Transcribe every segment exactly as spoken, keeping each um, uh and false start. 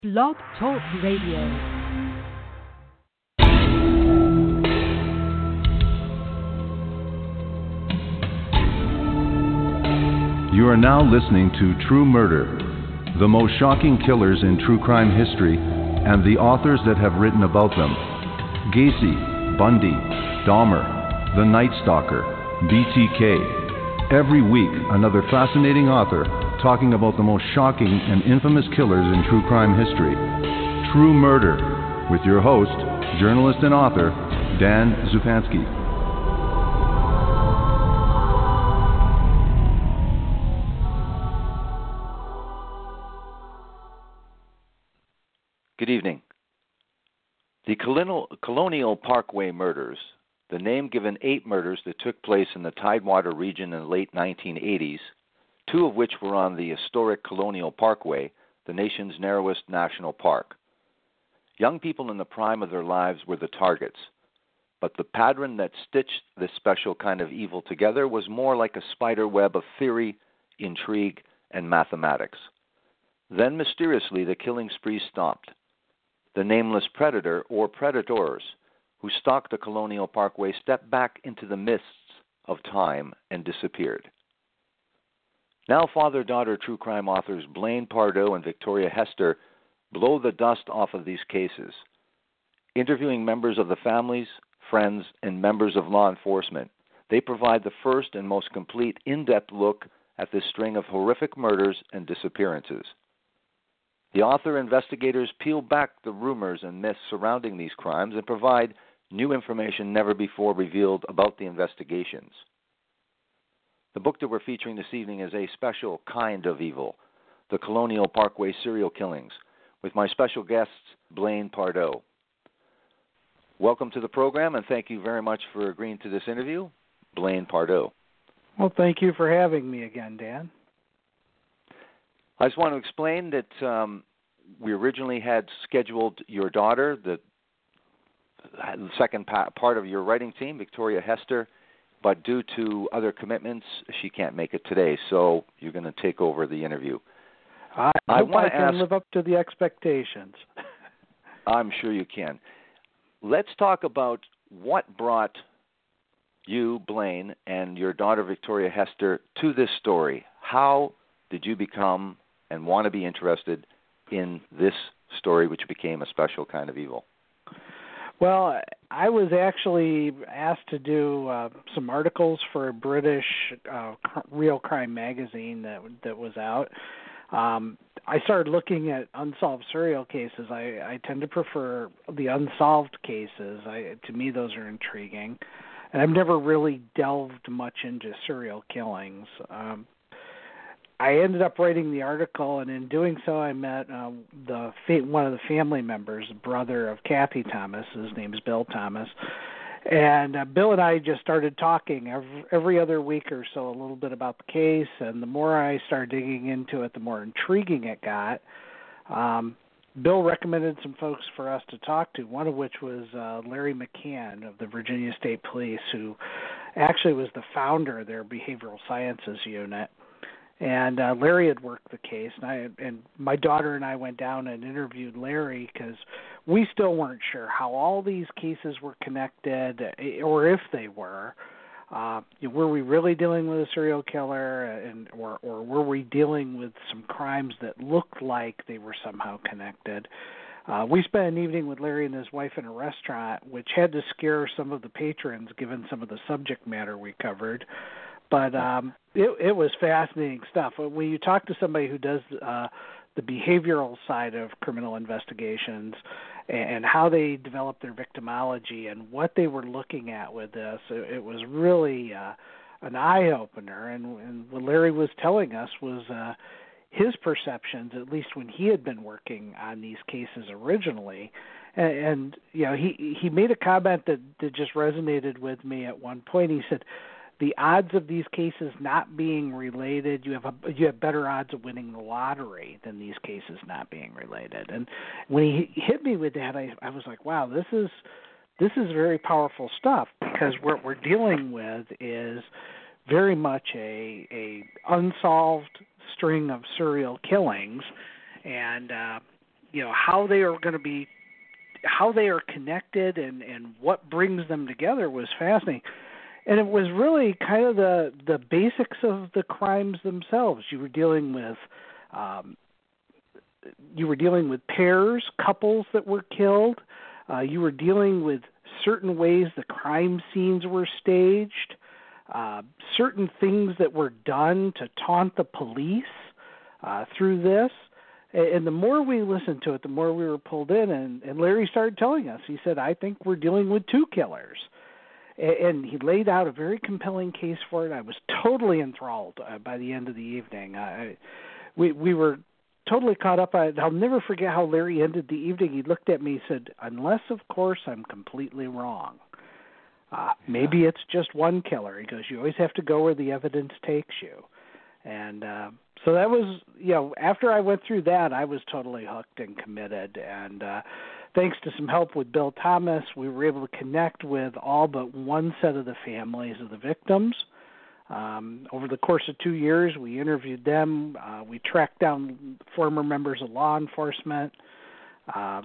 Blog Talk Radio. You are now listening to True Murder, the most shocking killers in true crime history, and the authors that have written about them. Gacy, Bundy, Dahmer, The Night Stalker, B T K. Every week, another fascinating author talking about the most shocking and infamous killers in true crime history. True Murder, with your host, journalist and author, Dan Zupansky. Good evening. The Colonial, Colonial Parkway murders, the name given eight murders that took place in the Tidewater region in the late nineteen eighties, two of which were on the historic Colonial Parkway, the nation's narrowest national park. Young people in the prime of their lives were the targets, but the pattern that stitched this special kind of evil together was more like a spider web of theory, intrigue, and mathematics. Then mysteriously the killing spree stopped. The nameless predator or predators who stalked the Colonial Parkway stepped back into the mists of time and disappeared. Now father-daughter true crime authors Blaine Pardoe and Victoria Hester blow the dust off of these cases, interviewing members of the families, friends, and members of law enforcement. They provide the first and most complete in-depth look at this string of horrific murders and disappearances. The author investigators peel back the rumors and myths surrounding these crimes and provide new information never before revealed about the investigations. The book that we're featuring this evening is A Special Kind of Evil, The Colonial Parkway Serial Killings, with my special guests, Blaine Pardoe. Welcome to the program, and thank you very much for agreeing to this interview, Blaine Pardoe. Well, thank you for having me again, Dan. I just want to explain that um, we originally had scheduled your daughter, the second part of your writing team, Victoria Hester, but due to other commitments, she can't make it today, so you're going to take over the interview. I, I hope want I to can ask, live up to the expectations. I'm sure you can. Let's talk about what brought you, Blaine, and your daughter, Victoria Hester, to this story. How did you become and want to be interested in this story, which became a special kind of evil? Well, I was actually asked to do uh, some articles for a British uh, real crime magazine that that was out. Um, I started looking at unsolved serial cases. I, I tend to prefer the unsolved cases. I, to me, those are intriguing. And I've never really delved much into serial killings. Um, I ended up writing the article, and in doing so, I met uh, the one of the family members, brother of Kathy Thomas. His name is Bill Thomas. And uh, Bill and I just started talking every, every other week or so a little bit about the case, and the more I started digging into it, the more intriguing it got. Um, Bill recommended some folks for us to talk to, one of which was uh, Larry McCann of the Virginia State Police, who actually was the founder of their behavioral sciences unit. And uh, Larry had worked the case, and, I, and my daughter and I went down and interviewed Larry because we still weren't sure how all these cases were connected, or if they were. Uh, were we really dealing with a serial killer, and or, or were we dealing with some crimes that looked like they were somehow connected? Uh, we spent an evening with Larry and his wife in a restaurant, which had to scare some of the patrons given some of the subject matter we covered. But um, it, it was fascinating stuff. When you talk to somebody who does uh, the behavioral side of criminal investigations and, and how they develop their victimology and what they were looking at with this, it, it was really uh, an eye-opener. And, and what Larry was telling us was uh, his perceptions, at least when he had been working on these cases originally. And, and you know, he, he made a comment that, that just resonated with me at one point. He said, the odds of these cases not being related, you have a, you have better odds of winning the lottery than these cases not being related. And when he hit me with that, I, I was like, wow, this is this is very powerful stuff, because what we're dealing with is very much a a unsolved string of serial killings, and uh, you know, how they are going to be, how they are connected and, and what brings them together was fascinating. And it was really kind of the, the basics of the crimes themselves. You were dealing with, um, you were dealing with pairs, couples that were killed. Uh, you were dealing with certain ways the crime scenes were staged, uh, certain things that were done to taunt the police uh, through this. And the more we listened to it, the more we were pulled in. And, and Larry started telling us, he said, I think we're dealing with two killers. And he laid out a very compelling case for it. I was totally enthralled uh, by the end of the evening. I, we we were totally caught up. I, I'll never forget how Larry ended the evening. He looked at me and said, unless, of course, I'm completely wrong. Uh, maybe yeah. It's just one killer. He goes, you always have to go where the evidence takes you. And uh, so that was, you know, after I went through that, I was totally hooked and committed. And uh, thanks to some help with Bill Thomas, we were able to connect with all but one set of the families of the victims. Um, over the course of two years, we interviewed them. Uh, we tracked down former members of law enforcement, uh,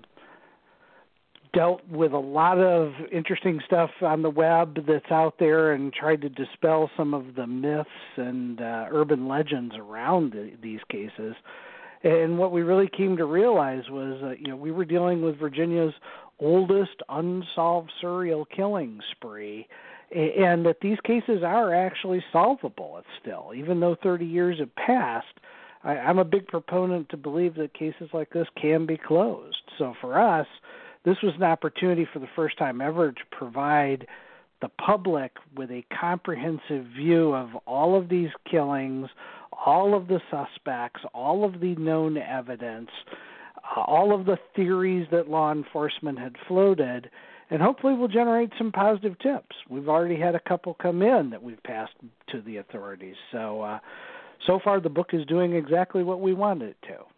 dealt with a lot of interesting stuff on the web that's out there, and tried to dispel some of the myths and uh, urban legends around the, these cases. And what we really came to realize was that, you know, we were dealing with Virginia's oldest unsolved serial killing spree, and that these cases are actually solvable still. Even though thirty years have passed, I, I'm a big proponent to believe that cases like this can be closed. So for us, this was an opportunity for the first time ever to provide the public with a comprehensive view of all of these killings, all of the suspects, all of the known evidence, uh, all of the theories that law enforcement had floated, and hopefully we'll generate some positive tips. We've already had a couple come in that we've passed to the authorities. So, uh, so far the book is doing exactly what we wanted it to.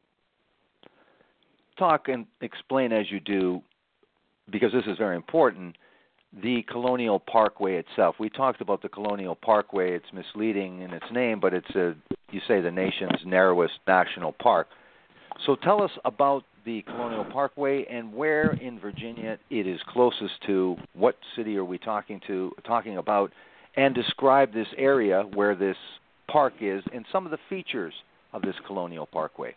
Talk and explain as you do, because this is very important, the Colonial Parkway itself. We talked about the Colonial Parkway. It's misleading in its name, but it's, a, you say, the nation's narrowest national park. So tell us about the Colonial Parkway and where in Virginia it is closest to. What city are we talking to, talking about? And describe this area where this park is and some of the features of this Colonial Parkway.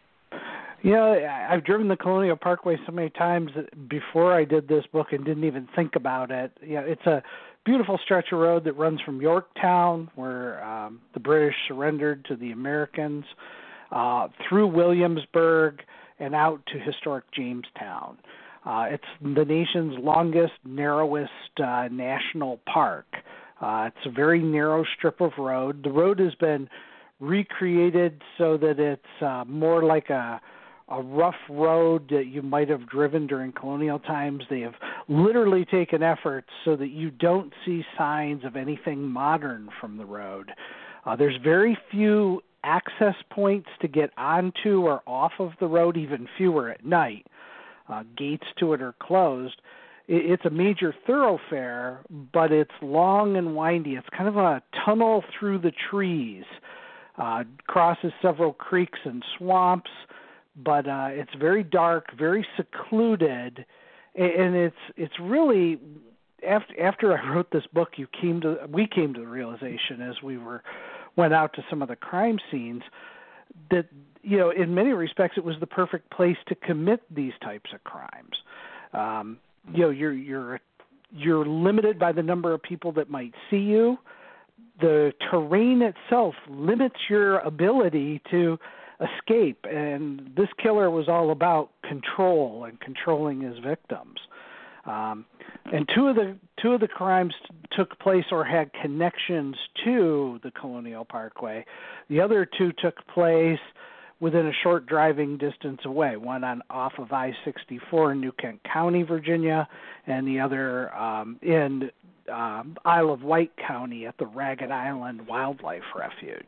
Yeah, I've driven the Colonial Parkway so many times before I did this book and didn't even think about it. Yeah, it's a beautiful stretch of road that runs from Yorktown, where um, the British surrendered to the Americans, uh, through Williamsburg and out to historic Jamestown. Uh, it's the nation's longest, narrowest uh, national park. Uh, it's a very narrow strip of road. The road has been recreated so that it's uh, more like a a rough road that you might have driven during colonial times. They have literally taken efforts so that you don't see signs of anything modern from the road. Uh, there's very few access points to get onto or off of the road, even fewer at night. Uh, gates to it are closed. It, it's a major thoroughfare, but it's long and windy. It's kind of a tunnel through the trees. Uh, crosses several creeks and swamps, but uh, it's very dark, very secluded, and it's it's really after after I wrote this book, you came to we came to the realization as we were went out to some of the crime scenes that, you know, in many respects it was the perfect place to commit these types of crimes. Um, you know, you're you're you're limited by the number of people that might see you. The terrain itself limits your ability to escape, and this killer was all about control and controlling his victims. Um, and two of the two of the crimes took place or had connections to the Colonial Parkway. The other two took place within a short driving distance away. One on off of I sixty-four in New Kent County, Virginia, and the other um, in um, Isle of Wight County at the Ragged Island Wildlife Refuge.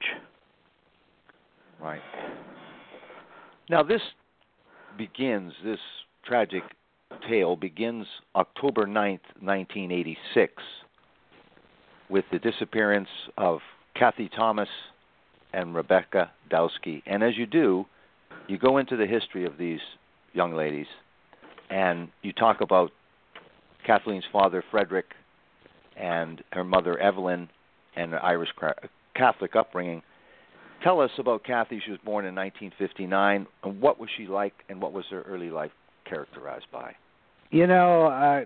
Right. Now this begins, this tragic tale begins October ninth, nineteen eighty-six, with the disappearance of Kathy Thomas and Rebecca Dowski. And as you do, you go into the history of these young ladies, and you talk about Kathleen's father, Frederick, and her mother, Evelyn, and her Irish Catholic upbringing. Tell us about Kathy. She was born in nineteen fifty-nine, and what was she like, and what was her early life characterized by? You know, uh,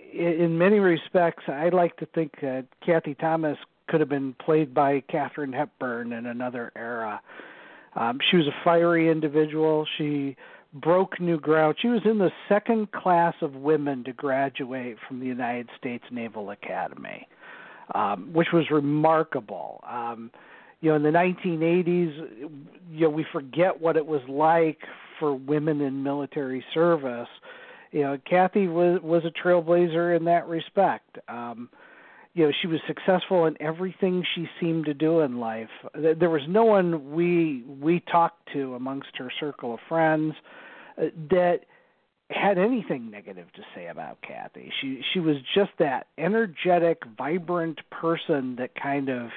in many respects, I like to think that Kathy Thomas could have been played by Katharine Hepburn in another era. Um, she was a fiery individual. She broke new ground. She was in the second class of women to graduate from the United States Naval Academy, um, which was remarkable. Um, you know, in the nineteen eighties, you know, we forget what it was like for women in military service. You know, Kathy was was a trailblazer in that respect. Um, you know, she was successful in everything she seemed to do in life. There was no one we we talked to amongst her circle of friends uh, that had anything negative to say about Kathy. She she was just that energetic, vibrant person that kind of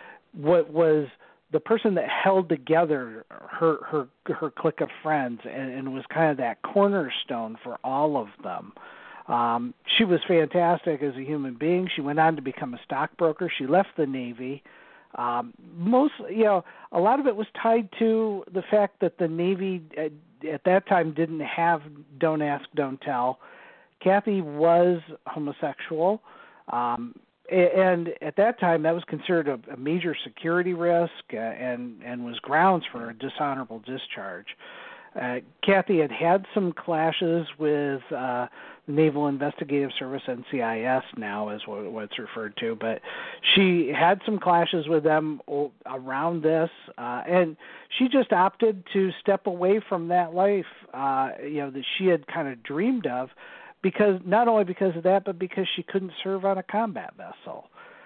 what was the person that held together her her her clique of friends and, and was kind of that cornerstone for all of them. Um, she was fantastic as a human being. She went on to become a stockbroker. She left the Navy. Um, most, you know, a lot of it was tied to the fact that the Navy at, at that time didn't have Don't Ask, Don't Tell. Kathy was homosexual. Um, And at that time, that was considered a, a major security risk uh, and, and was grounds for a dishonorable discharge. Uh, Kathy had had some clashes with uh, the Naval Investigative Service, N C I S now is what, what it's referred to, but she had some clashes with them around this, uh, and she just opted to step away from that life, uh, you know, that she had kind of dreamed of, because not only because of that, but because she couldn't serve on a combat vessel.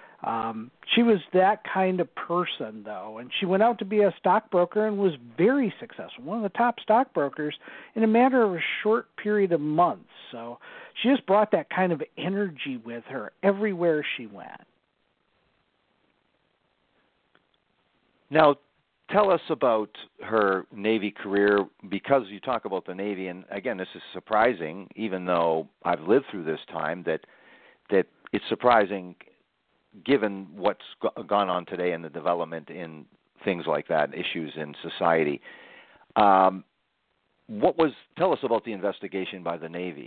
Um, she was that kind of person, though, and she went out to be a stockbroker and was very successful, one of the top stockbrokers in a matter of a short period of months. So she just brought that kind of energy with her everywhere she went. Now, tell us about her Navy career, because you talk about the Navy, and again, this is surprising, even though I've lived through this time, that that it's surprising given what's go- gone on today and the development in things like that, issues in society. Um, what was? Tell us about the investigation by the Navy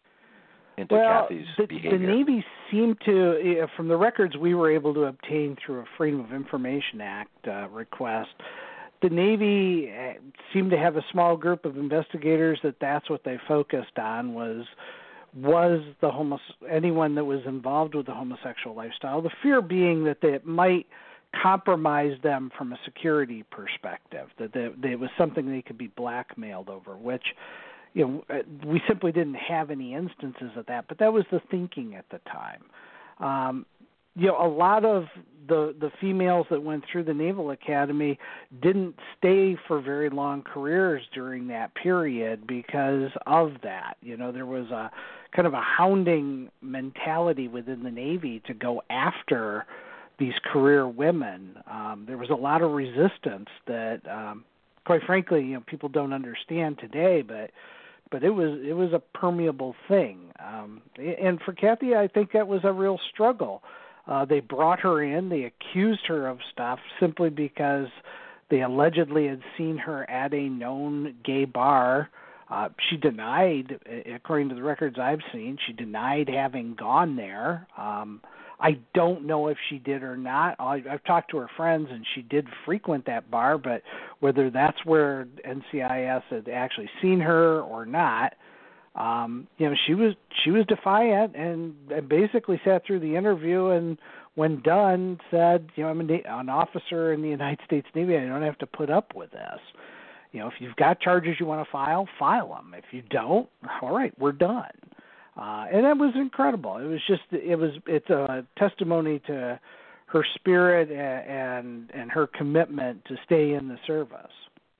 into well, Kathy's the, behavior. the Navy seemed to, from the records we were able to obtain through a Freedom of Information Act uh, request, the Navy seemed to have a small group of investigators that that's what they focused on was was the homos- anyone that was involved with the homosexual lifestyle, the fear being that they, it might compromise them from a security perspective, that they, they, it was something they could be blackmailed over, which, you know, we simply didn't have any instances of that, but that was the thinking at the time. Um, you know, a lot of the the females that went through the Naval Academy didn't stay for very long careers during that period because of that. You know, there was a kind of a hounding mentality within the Navy to go after these career women. Um, there was a lot of resistance that, um, quite frankly, you know, people don't understand today, but but it was it was a permeable thing. Um, and for Kathy, I think that was a real struggle. Uh, they brought her in. They accused her of stuff simply because they allegedly had seen her at a known gay bar. Uh, she denied, according to the records I've seen, she denied having gone there. Um, I don't know if she did or not. I, I've talked to her friends, and she did frequent that bar, but whether that's where N C I S had actually seen her or not, Um, you know, she was she was defiant and basically sat through the interview and, when done, said, you know, I'm an officer in the United States Navy. I don't have to put up with this. You know, if you've got charges you want to file, file them. If you don't, all right, we're done. Uh, and that was incredible. It was just it was it's a testimony to her spirit and and her commitment to stay in the service.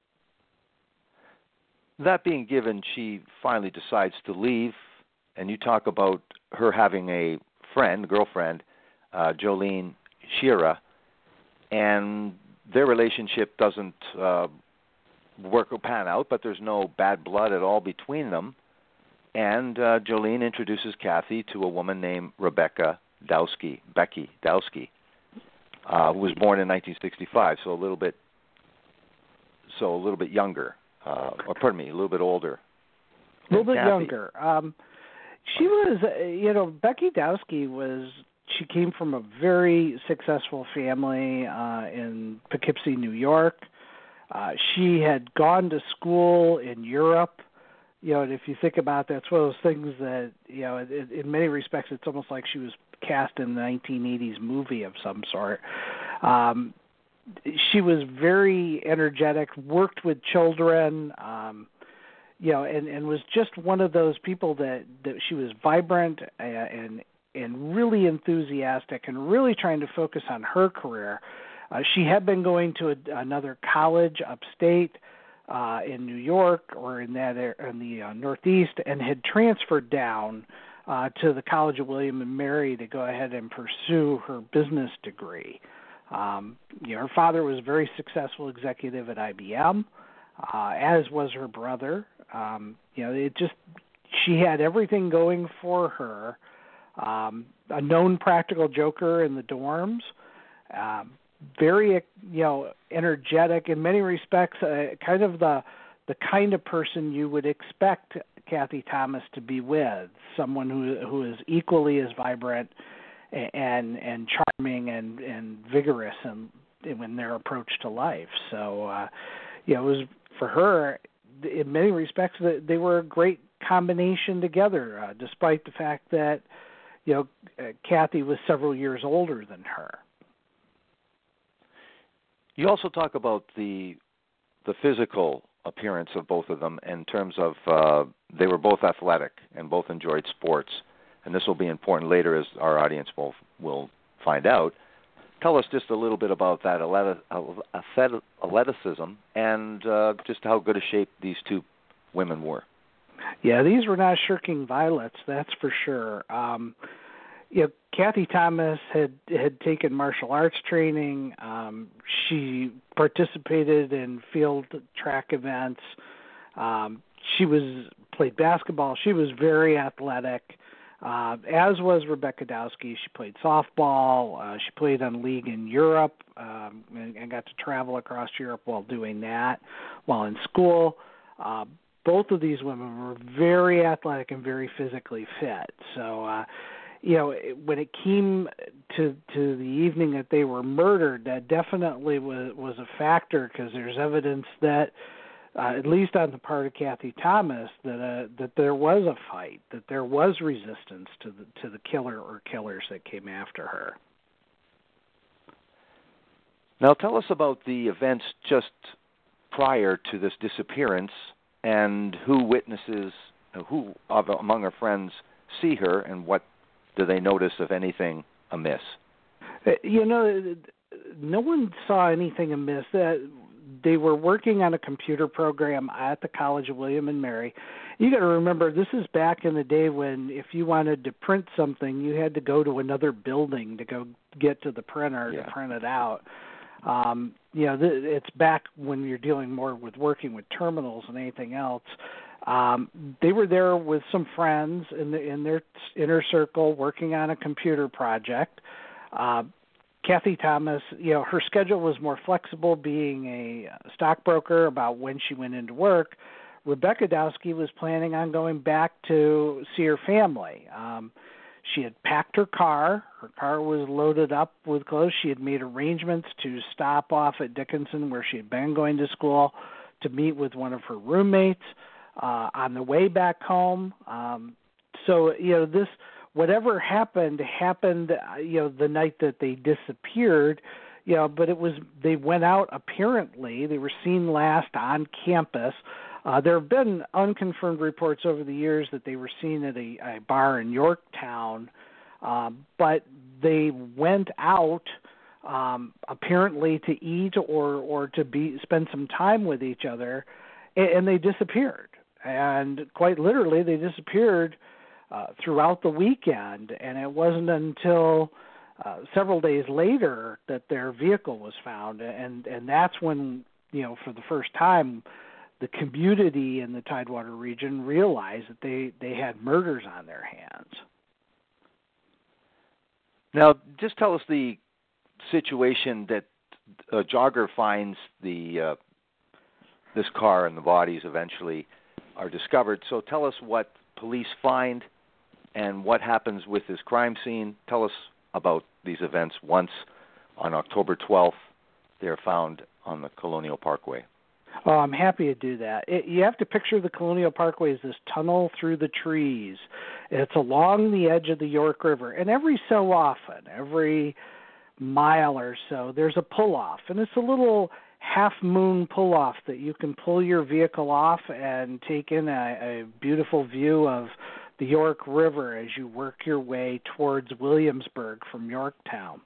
That being given, she finally decides to leave, and you talk about her having a friend, girlfriend, uh, Jolene Shira, and their relationship doesn't uh, work will pan out, but there's no bad blood at all between them. And uh, Jolene introduces Kathy to a woman named Rebecca Dowski, Becky Dowski, uh, who was born in nineteen sixty-five, so a little bit, so a little bit younger, uh, or pardon me, a little bit older. A little bit Kathy. younger. Um, she was, uh, you know, Becky Dowski was. She came from a very successful family uh, in Poughkeepsie, New York. Uh, she had gone to school in Europe. You know, and if you think about that, it's one of those things that, you know, in, in many respects, it's almost like she was cast in a nineteen eighties movie of some sort. Um, she was very energetic, worked with children, um, you know, and, and was just one of those people that, that she was vibrant and and really enthusiastic and really trying to focus on her career. Uh, she had been going to a, another college upstate uh, in New York or in that in the uh, Northeast, and had transferred down uh, to the College of William and Mary to go ahead and pursue her business degree. Um, you know, her father was a very successful executive at I B M, uh, as was her brother. Um, you know, it just she had everything going for her. Um, a known practical joker in the dorms, um, very, you know, energetic in many respects, uh, kind of the the kind of person you would expect Kathy Thomas to be with, someone who who is equally as vibrant and and charming and, and vigorous in, in their approach to life. So, uh, you know, it was for her, in many respects, they were a great combination together, uh, despite the fact that, you know, uh, Kathy was several years older than her. You also talk about the the physical appearance of both of them in terms of uh, they were both athletic and both enjoyed sports, and this will be important later as our audience will will find out. Tell us just a little bit about that athleticism and uh, just how good a shape these two women were. Yeah, these were not shirking violets, that's for sure. Um, you know, Kathy Thomas had had taken martial arts training. Um, she participated in field track events. Um, she was played basketball. She was very athletic, uh, as was Rebecca Dowski. She played softball. Uh, she played on league in Europe um, and, and got to travel across Europe while doing that, while in school. Uh, both of these women were very athletic and very physically fit. So, uh, you know, when it came to to the evening that they were murdered, that definitely was was a factor, because there's evidence that, uh, at least on the part of Kathy Thomas, that uh, that there was a fight, that there was resistance to the to the killer or killers that came after her. Now, tell us about the events just prior to this disappearance, and who witnesses, who of, among her friends see her, and what do they notice, if anything, amiss? You know, no one saw anything amiss. They were working on a computer program at the College of William and Mary. You got to remember, this is back in the day when if you wanted to print something, you had to go to another building to go get to the printer yeah. to print it out. Um, you know, th- it's back when you're dealing more with working with terminals than anything else. Um, they were there with some friends in, the, in their inner circle working on a computer project. Uh, Kathy Thomas, you know, her schedule was more flexible, being a stockbroker, about when she went into work. Rebecca Dowski was planning on going back to see her family. Um, she had packed her car. Her car was loaded up with clothes. She had made arrangements to stop off at Dickinson, where she had been going to school, to meet with one of her roommates uh, on the way back home. Um, so, you know, this, whatever happened, happened, you know, the night that they disappeared, you know, but it was, they went out apparently. They were seen last on campus. Uh, there have been unconfirmed reports over the years that they were seen at a, a bar in Yorktown, uh, but they went out um, apparently to eat or, or to be spend some time with each other, and, and they disappeared. And quite literally, they disappeared uh, throughout the weekend, and it wasn't until uh, several days later that their vehicle was found, and, and that's when, you know, for the first time, the community in the Tidewater region realized that they, they had murders on their hands. Now, just tell us the situation that a jogger finds the uh, this car and the bodies eventually are discovered. So tell us what police find and what happens with this crime scene. Tell us about these events once on October twelfth they're found on the Colonial Parkway. Oh, I'm happy to do that. It, you have to picture the Colonial Parkway as this tunnel through the trees. It's along the edge of the York River, and every so often, every mile or so, there's a pull-off, and it's a little half-moon pull-off that you can pull your vehicle off and take in a, a beautiful view of the York River as you work your way towards Williamsburg from Yorktown.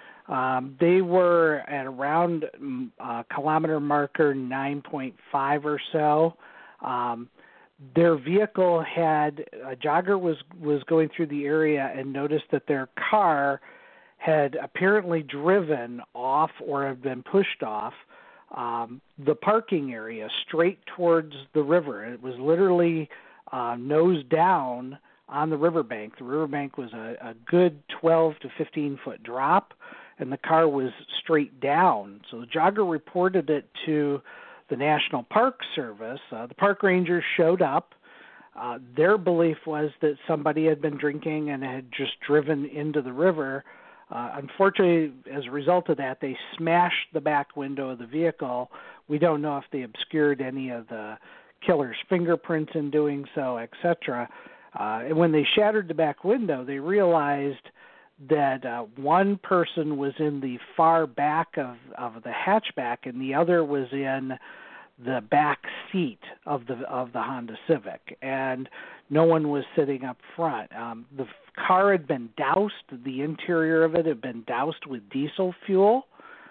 Um, they were at around uh, kilometer marker nine point five or so. Um, their vehicle had, a jogger was, was going through the area and noticed that their car had apparently driven off or had been pushed off um, the parking area straight towards the river. It was literally uh, nose down on the riverbank. The riverbank was a, a good twelve to fifteen foot drop, and the car was straight down. So the jogger reported it to the National Park Service. Uh, the park rangers showed up. Uh, their belief was that somebody had been drinking and had just driven into the river. Uh, unfortunately, as a result of that, they smashed the back window of the vehicle. We don't know if they obscured any of the killer's fingerprints in doing so, et cetera. Uh, and when they shattered the back window, they realized that uh, one person was in the far back of, of the hatchback and the other was in the back seat of the of the Honda Civic, and no one was sitting up front. Um, the car had been doused, the interior of it had been doused with diesel fuel.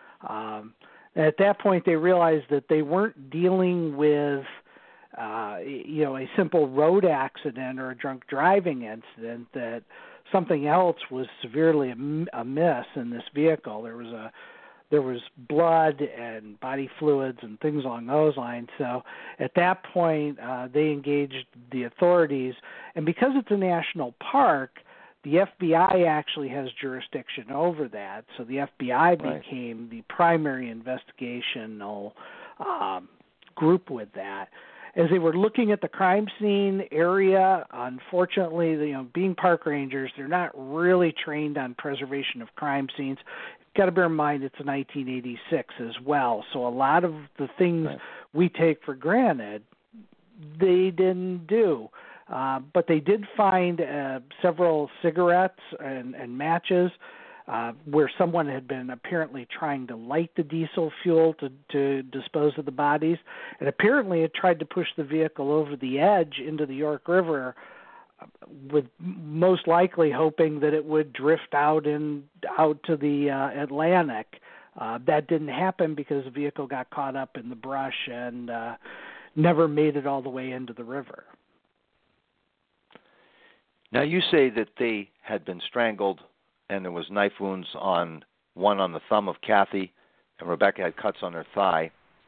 Um, at that point, they realized that they weren't dealing with uh, you know, a simple road accident or a drunk driving incident, that something else was severely amiss in this vehicle. There was a there was blood and body fluids and things along those lines. So at that point, uh, they engaged the authorities. And because it's a national park, the F B I actually has jurisdiction over that. So the F B I right. became the primary investigational um, group with that. As they were looking at the crime scene area, unfortunately, you know, being park rangers, they're not really trained on preservation of crime scenes. Got to bear in mind it's nineteen eighty-six as well, so a lot of the things right. we take for granted, they didn't do. Uh, but they did find uh, several cigarettes and, and matches uh, where someone had been apparently trying to light the diesel fuel to, to dispose of the bodies, and apparently had tried to push the vehicle over the edge into the York River, with most likely hoping that it would drift out and out to the uh, Atlantic. Uh, that didn't happen because the vehicle got caught up in the brush and uh, never made it all the way into the river. Now, you say that they had been strangled and there was knife wounds on one on the thumb of Kathy, and Rebecca had cuts on her thigh.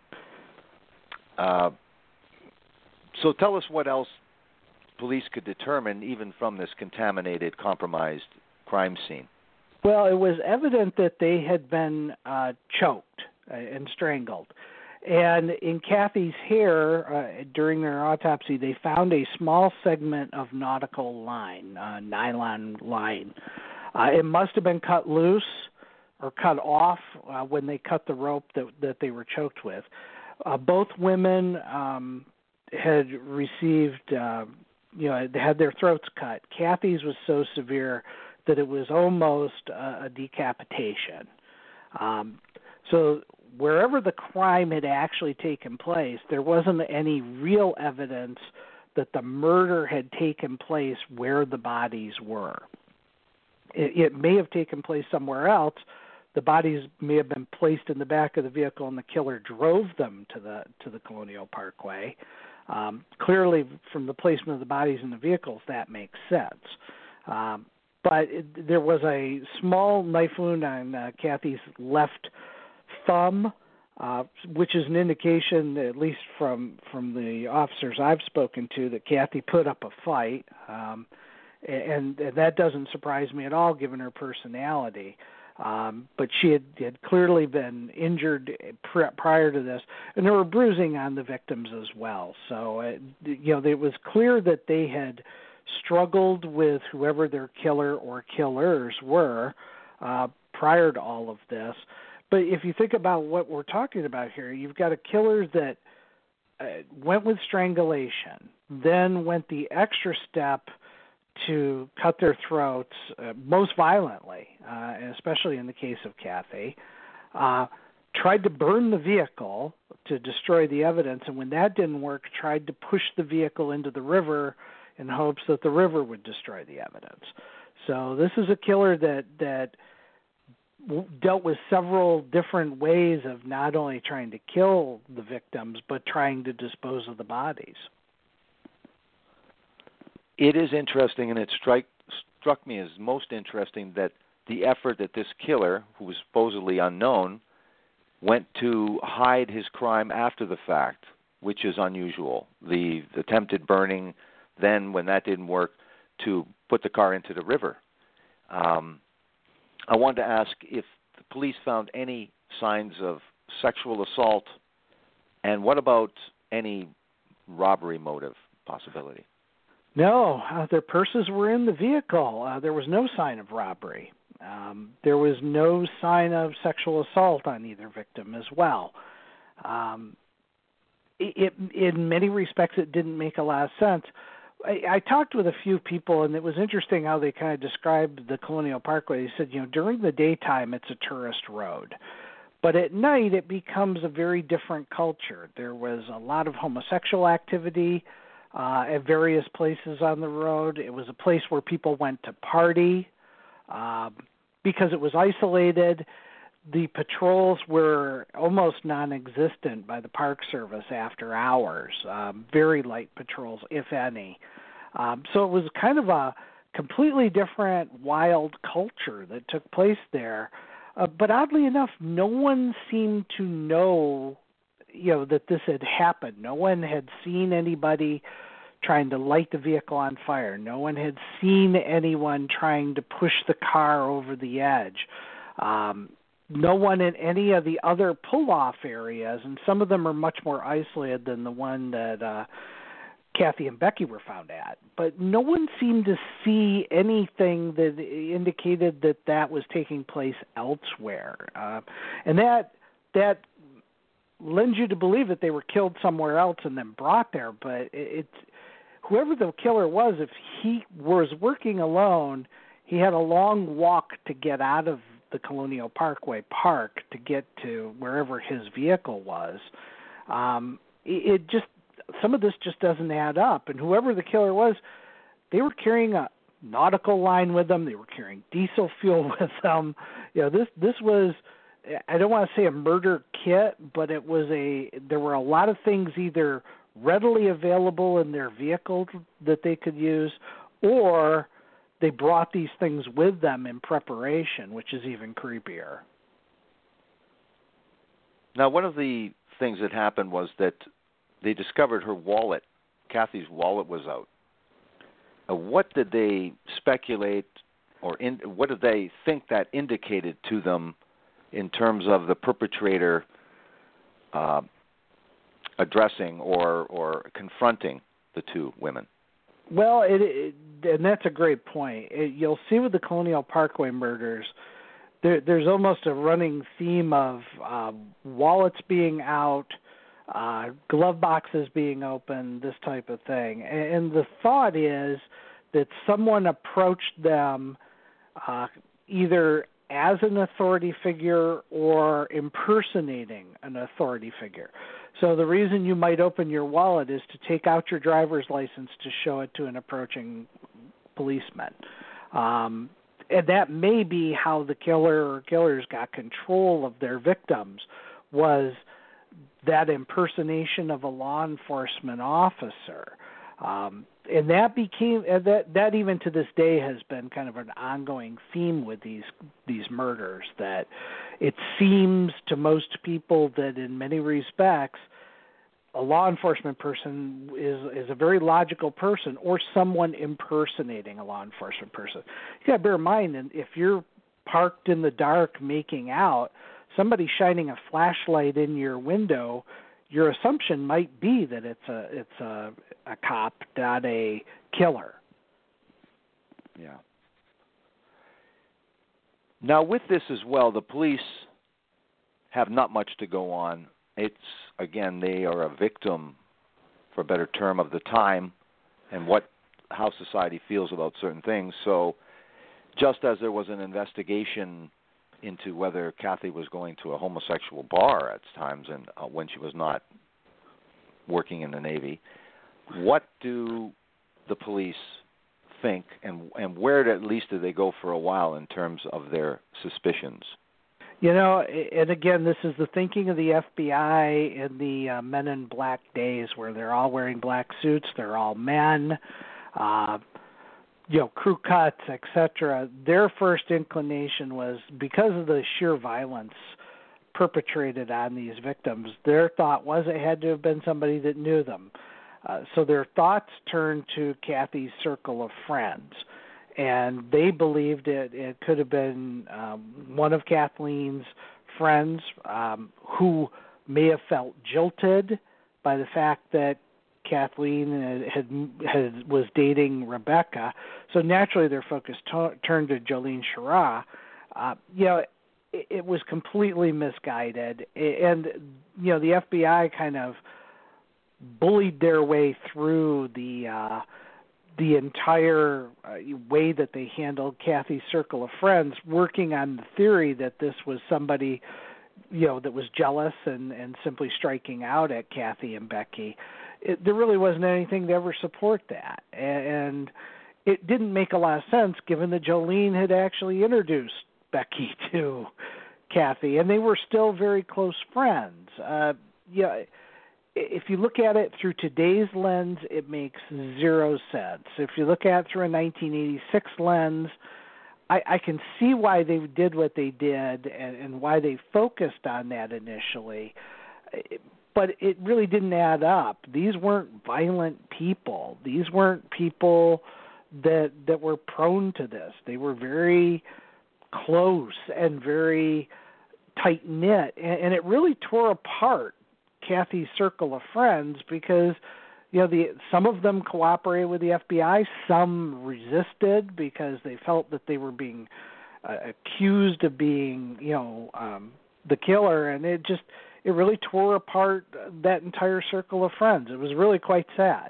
Uh, so tell us what else police could determine even from this contaminated, compromised crime scene. Well, it was evident that they had been uh, choked uh, and strangled. And in Kathy's hair, uh, during their autopsy, they found a small segment of nautical line, uh, nylon line. Uh, it must have been cut loose or cut off uh, when they cut the rope that, that they were choked with. Uh, both women um, had received... Uh, you know, they had their throats cut. Kathy's was so severe that it was almost a, a decapitation. Um, so wherever the crime had actually taken place, there wasn't any real evidence that the murder had taken place where the bodies were. It, it may have taken place somewhere else. The bodies may have been placed in the back of the vehicle and the killer drove them to the to the Colonial Parkway. Um, clearly, from the placement of the bodies in the vehicles, that makes sense. Um, but it, there was a small knife wound on uh, Kathy's left thumb. uh, which is an indication, at least from from the officers I've spoken to, that Kathy put up a fight, um, and, and that doesn't surprise me at all, given her personality. Um, but she had, had clearly been injured pr- prior to this, and there were bruising on the victims as well. So, it, you know, it was clear that they had struggled with whoever their killer or killers were uh, prior to all of this. But if you think about what we're talking about here, you've got a killer that uh, went with strangulation, then went the extra step to cut their throats uh, most violently, uh, especially in the case of Kathy, uh, tried to burn the vehicle to destroy the evidence, and when that didn't work, tried to push the vehicle into the river in hopes that the river would destroy the evidence. So this is a killer that, that dealt with several different ways of not only trying to kill the victims, but trying to dispose of the bodies. It is interesting, and it strike, struck me as most interesting that the effort that this killer, who was supposedly unknown, went to hide his crime after the fact, which is unusual. The, the attempted burning, then when that didn't work, to put the car into the river. Um, I wanted to ask if the police found any signs of sexual assault, and what about any robbery motive possibility? No, uh, their purses were in the vehicle. Uh, there was no sign of robbery. Um, there was no sign of sexual assault on either victim as well. Um, it, it, in many respects, it didn't make a lot of sense. I, I talked with a few people, and it was interesting how they kind of described the Colonial Parkway. They said, you know, during the daytime, it's a tourist road. But at night, it becomes a very different culture. There was a lot of homosexual activity Uh, at various places on the road. It was a place where people went to party. Um, because it was isolated, the patrols were almost non-existent by the Park Service after hours, um, very light patrols, if any. Um, so it was kind of a completely different, wild culture that took place there. Uh, but oddly enough, no one seemed to know you know, that this had happened. No one had seen anybody trying to light the vehicle on fire. No one had seen anyone trying to push the car over the edge. Um, no one in any of the other pull-off areas, and some of them are much more isolated than the one that uh, Kathy and Becky were found at. But no one seemed to see anything that indicated that that was taking place elsewhere. Uh, and that that lends you to believe that they were killed somewhere else and then brought there. But it, it's whoever the killer was, if he was working alone, he had a long walk to get out of the Colonial Parkway Park to get to wherever his vehicle was. Um, it, it just some of this just doesn't add up. And whoever the killer was, they were carrying a nautical line with them. They were carrying diesel fuel with them. You know, this this was, I don't want to say a murder kit, but it was a, there were a lot of things either readily available in their vehicle that they could use, or they brought these things with them in preparation, which is even creepier. Now, one of the things that happened was that they discovered her wallet. Kathy's wallet was out. Uh, what did they speculate, or in, what did they think that indicated to them in terms of the perpetrator uh, addressing or, or confronting the two women? Well, it, it, and that's a great point. It, you'll see with the Colonial Parkway murders, there, there's almost a running theme of uh, wallets being out, uh, glove boxes being open, this type of thing. And, and the thought is that someone approached them uh, either as an authority figure or impersonating an authority figure. So the reason you might open your wallet is to take out your driver's license to show it to an approaching policeman. Um, and that may be how the killer or killers got control of their victims, was that impersonation of a law enforcement officer. Um, and that became and that that even to this day has been kind of an ongoing theme with these these murders, that it seems to most people that in many respects a law enforcement person is is a very logical person, or someone impersonating a law enforcement person. You got to bear in mind, and if you're parked in the dark making out, somebody shining a flashlight in your window, your assumption might be that it's a it's a, a cop, not a killer. Yeah. Now, with this as well, the police have not much to go on. It's, again, they are a victim, for a better term, of the time and what how society feels about certain things. So just as there was an investigation into whether Kathy was going to a homosexual bar at times and uh, when she was not working in the Navy, what do the police think, and and where at least do they go for a while in terms of their suspicions? You know, and again, this is the thinking of the F B I in the uh, Men in Black days, where they're all wearing black suits, they're all men, uh, you know, crew cuts, et cetera. Their first inclination was, because of the sheer violence perpetrated on these victims, their thought was it had to have been somebody that knew them. Uh, so their thoughts turned to Kathy's circle of friends. And they believed it, it could have been um, one of Kathleen's friends um, who may have felt jilted by the fact that Kathleen had, had was dating Rebecca. So naturally their focus t- turned to Jolene Schirra. Uh, you know, it, it was completely misguided. And, you know, the F B I kind of bullied their way through the uh, the entire uh, way that they handled Kathy's circle of friends, working on the theory that this was somebody, you know, that was jealous and, and simply striking out at Kathy and Becky. It, there really wasn't anything to ever support that. And it didn't make a lot of sense given that Jolene had actually introduced Becky to Kathy, and they were still very close friends. Uh, yeah. If you look at it through today's lens, it makes zero sense. If you look at it through a nineteen eighty-six lens, I, I can see why they did what they did and, and why they focused on that initially, but it really didn't add up. These weren't violent people. These weren't people that that were prone to this. They were very close and very tight-knit, and, and it really tore apart Kathy's circle of friends, because you know the some of them cooperated with the F B I, some resisted because they felt that they were being uh, accused of being you know um, the killer, and it just it really tore apart that entire circle of friends. It was really quite sad.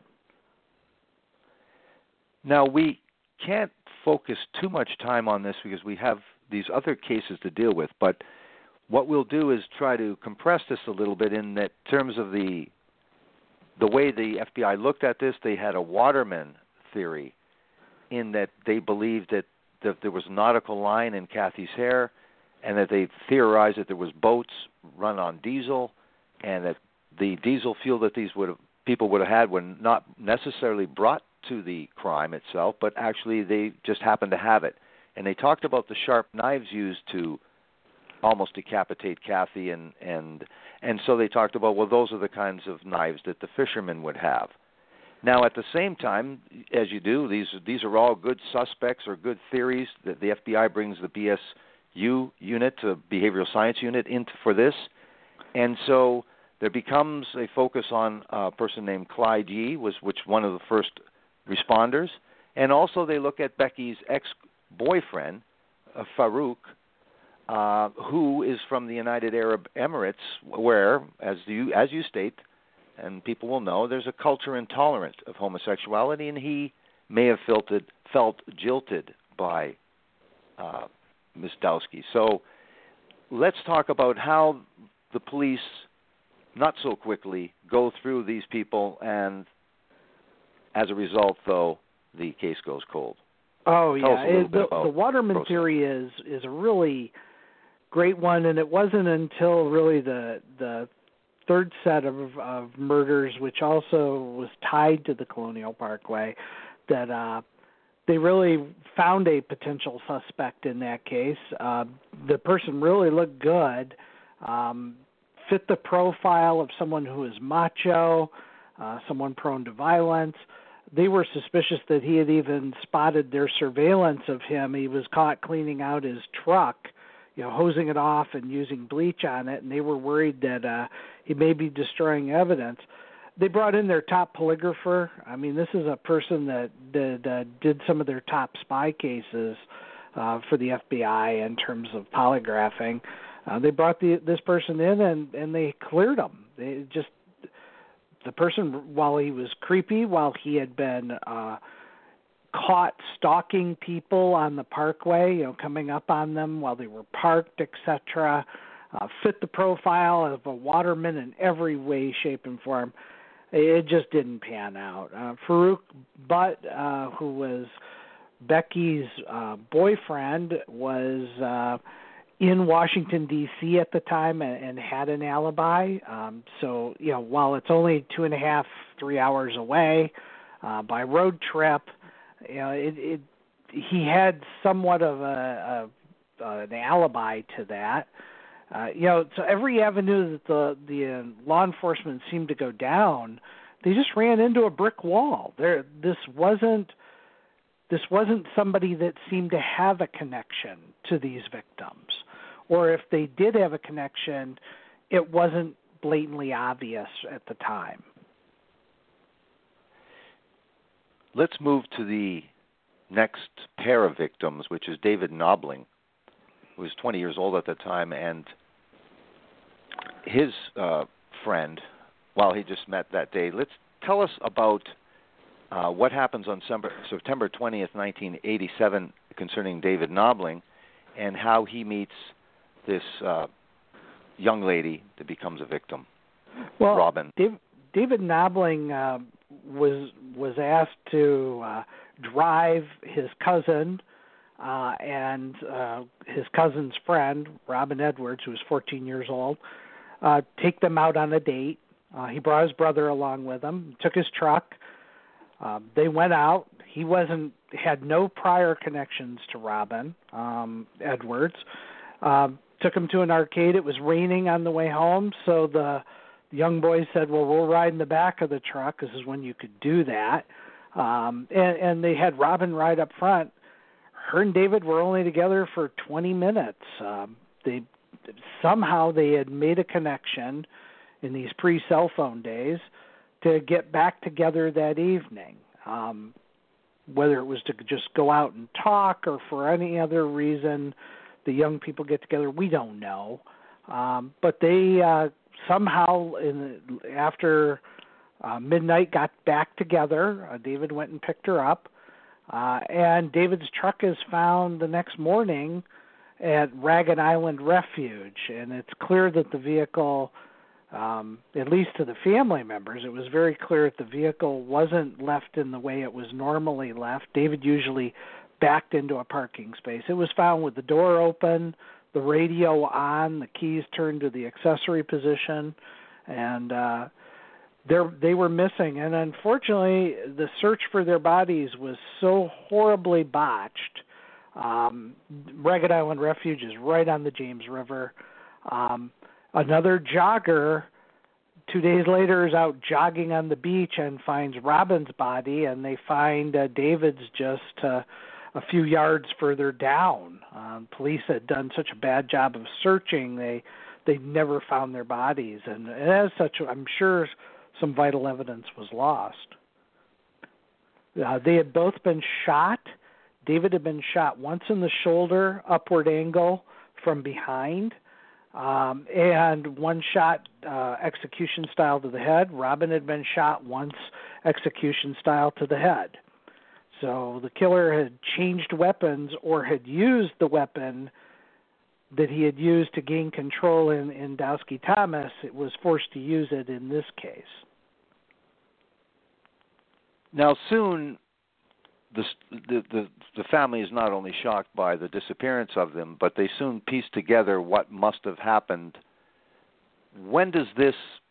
Now, we can't focus too much time on this because we have these other cases to deal with, but what we'll do is try to compress this a little bit in that terms of the the way the F B I looked at this. They had a waterman theory in that they believed that, that there was a nautical line in Kathy's hair, and that they theorized that there was boats run on diesel, and that the diesel fuel that these would have, people would have had were not necessarily brought to the crime itself, but actually they just happened to have it. And they talked about the sharp knives used to almost decapitate Kathy, and, and and so they talked about, well, those are the kinds of knives that the fishermen would have. Now, at the same time, as you do, these these are all good suspects or good theories. That the F B I brings the B S U unit, to behavioral science unit, into for this, and so there becomes a focus on a person named Clyde Yee, was which one of the first responders, and also they look at Becky's ex-boyfriend, uh, Farouk. Uh, who is from the United Arab Emirates, where, as you as you state, and people will know, there's a culture intolerant of homosexuality, and he may have felt it, felt jilted by uh, Miz Dowski. So let's talk about how the police, not so quickly, go through these people, and as a result, though, the case goes cold. Oh, Tell yeah. It, the, the Waterman process. theory is is a really great one, and it wasn't until really the the third set of, of murders, which also was tied to the Colonial Parkway, that uh, they really found a potential suspect in that case. Uh, the person really looked good, um, fit the profile of someone who is macho, uh, someone prone to violence. They were suspicious that he had even spotted their surveillance of him. He was caught cleaning out his truck, you know, hosing it off and using bleach on it, and they were worried that uh, he may be destroying evidence. They brought in their top polygrapher. I mean, this is a person that did, uh, did some of their top spy cases uh, for the F B I in terms of polygraphing. Uh, they brought the, this person in, and, and they cleared him. They just the person, while he was creepy, while he had been uh, caught stalking people on the parkway, you know, coming up on them while they were parked, et cetera, uh, fit the profile of a waterman in every way, shape, and form. It just didn't pan out. Uh, Farouk Butt, uh, who was Becky's uh, boyfriend, was uh, in Washington, D C at the time and, and had an alibi. Um, so, you know, while it's only two and a half, three hours away uh, by road trip, you know, it, it he had somewhat of a, a, a an alibi to that. Uh, you know, so every avenue that the the uh, law enforcement seemed to go down, they just ran into a brick wall. There, this wasn't this wasn't somebody that seemed to have a connection to these victims, or if they did have a connection, it wasn't blatantly obvious at the time. Let's move to the next pair of victims, which is David Knobling, who was twenty years old at the time, and his uh, friend, well, he just met that day. Let's tell us about uh, what happens on September twentieth, nineteen eighty-seven, concerning David Knobling, and how he meets this uh, young lady that becomes a victim, well, Robin. Dave, David Knobling uh, was was asked to uh, drive his cousin uh, and uh, his cousin's friend, Robin Edwards, who was fourteen years old, uh, take them out on a date. Uh, he brought his brother along with him, took his truck. Uh, they went out. He wasn't had no prior connections to Robin um, Edwards. Uh, took him to an arcade. It was raining on the way home, so the young boys said, well, we'll ride in the back of the truck. This is when you could do that. Um, and, and they had Robin ride up front. Her and David were only together for twenty minutes. Um, they somehow they had made a connection in these pre-cell phone days to get back together that evening. Um, whether it was to just go out and talk or for any other reason the young people get together, we don't know. Um, but they uh, somehow, in the, after uh, midnight, got back together. Uh, David went and picked her up. Uh, and David's truck is found the next morning at Ragged Island Refuge. And it's clear that the vehicle, um, at least to the family members, it was very clear that the vehicle wasn't left in the way it was normally left. David usually backed into a parking space. It was found with the door open, the radio on, the keys turned to the accessory position, and uh, they were missing. And unfortunately, the search for their bodies was so horribly botched. Um, Ragged Island Refuge is right on the James River. Um, another jogger two days later is out jogging on the beach and finds Robin's body, and they find uh, David's just uh, a few yards further down. Um, police had done such a bad job of searching, they they never found their bodies, and as such, I'm sure some vital evidence was lost. Uh, they had both been shot. David had been shot once in the shoulder, upward angle from behind, um, and one shot uh, execution style to the head. Robin had been shot once execution style to the head. So the killer had changed weapons or had used the weapon that he had used to gain control in, in Dowski Thomas. It was forced to use it in this case. Now, soon, the, the, the, the family is not only shocked by the disappearance of them, but they soon piece together what must have happened. When does this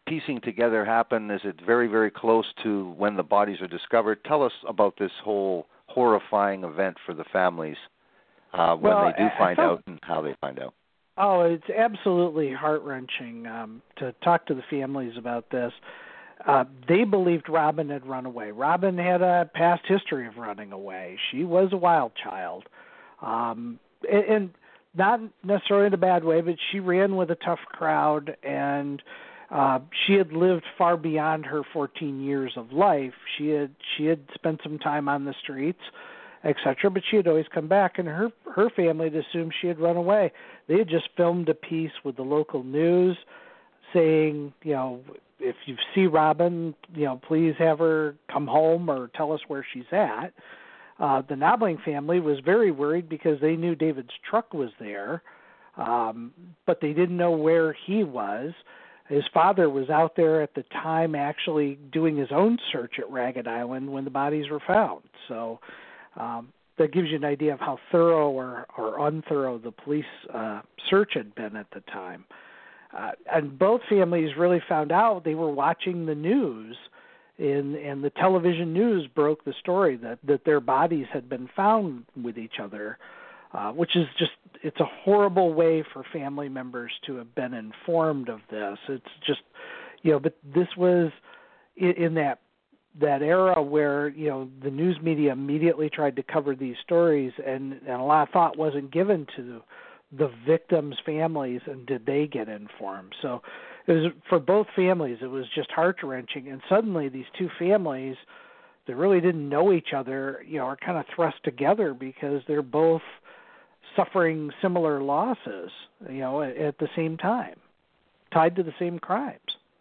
piecing together happen? Is it very, very close to when the bodies are discovered? Tell us about this whole horrifying event for the families uh, when well, they do find felt, out and how they find out. Oh, it's absolutely heart-wrenching um, to talk to the families about this. Uh, they believed Robin had run away. Robin had a past history of running away. She was a wild child. Um, and, and not necessarily in a bad way, but she ran with a tough crowd, and uh, she had lived far beyond her fourteen years of life. She had she had spent some time on the streets, et cetera, but she had always come back, and her her family had assumed she had run away. They had just filmed a piece with the local news saying, you know, if you see Robin, you know, please have her come home or tell us where she's at. Uh, the Nobling family was very worried because they knew David's truck was there, um, but they didn't know where he was. His father was out there at the time actually doing his own search at Ragged Island when the bodies were found. So um, that gives you an idea of how thorough or, or unthorough the police uh, search had been at the time. Uh, and both families really found out they were watching the news, and, and the television news broke the story that, that their bodies had been found with each other, uh, which is just, it's a horrible way for family members to have been informed of this. It's just, you know, but this was in, in that that era where, you know, the news media immediately tried to cover these stories, and, and a lot of thought wasn't given to the victims' families and did they get informed. So it was, for both families, it was just heart-wrenching. And suddenly these two families that really didn't know each other, you know, are kind of thrust together because they're both suffering similar losses, you know, at, at the same time, tied to the same crimes.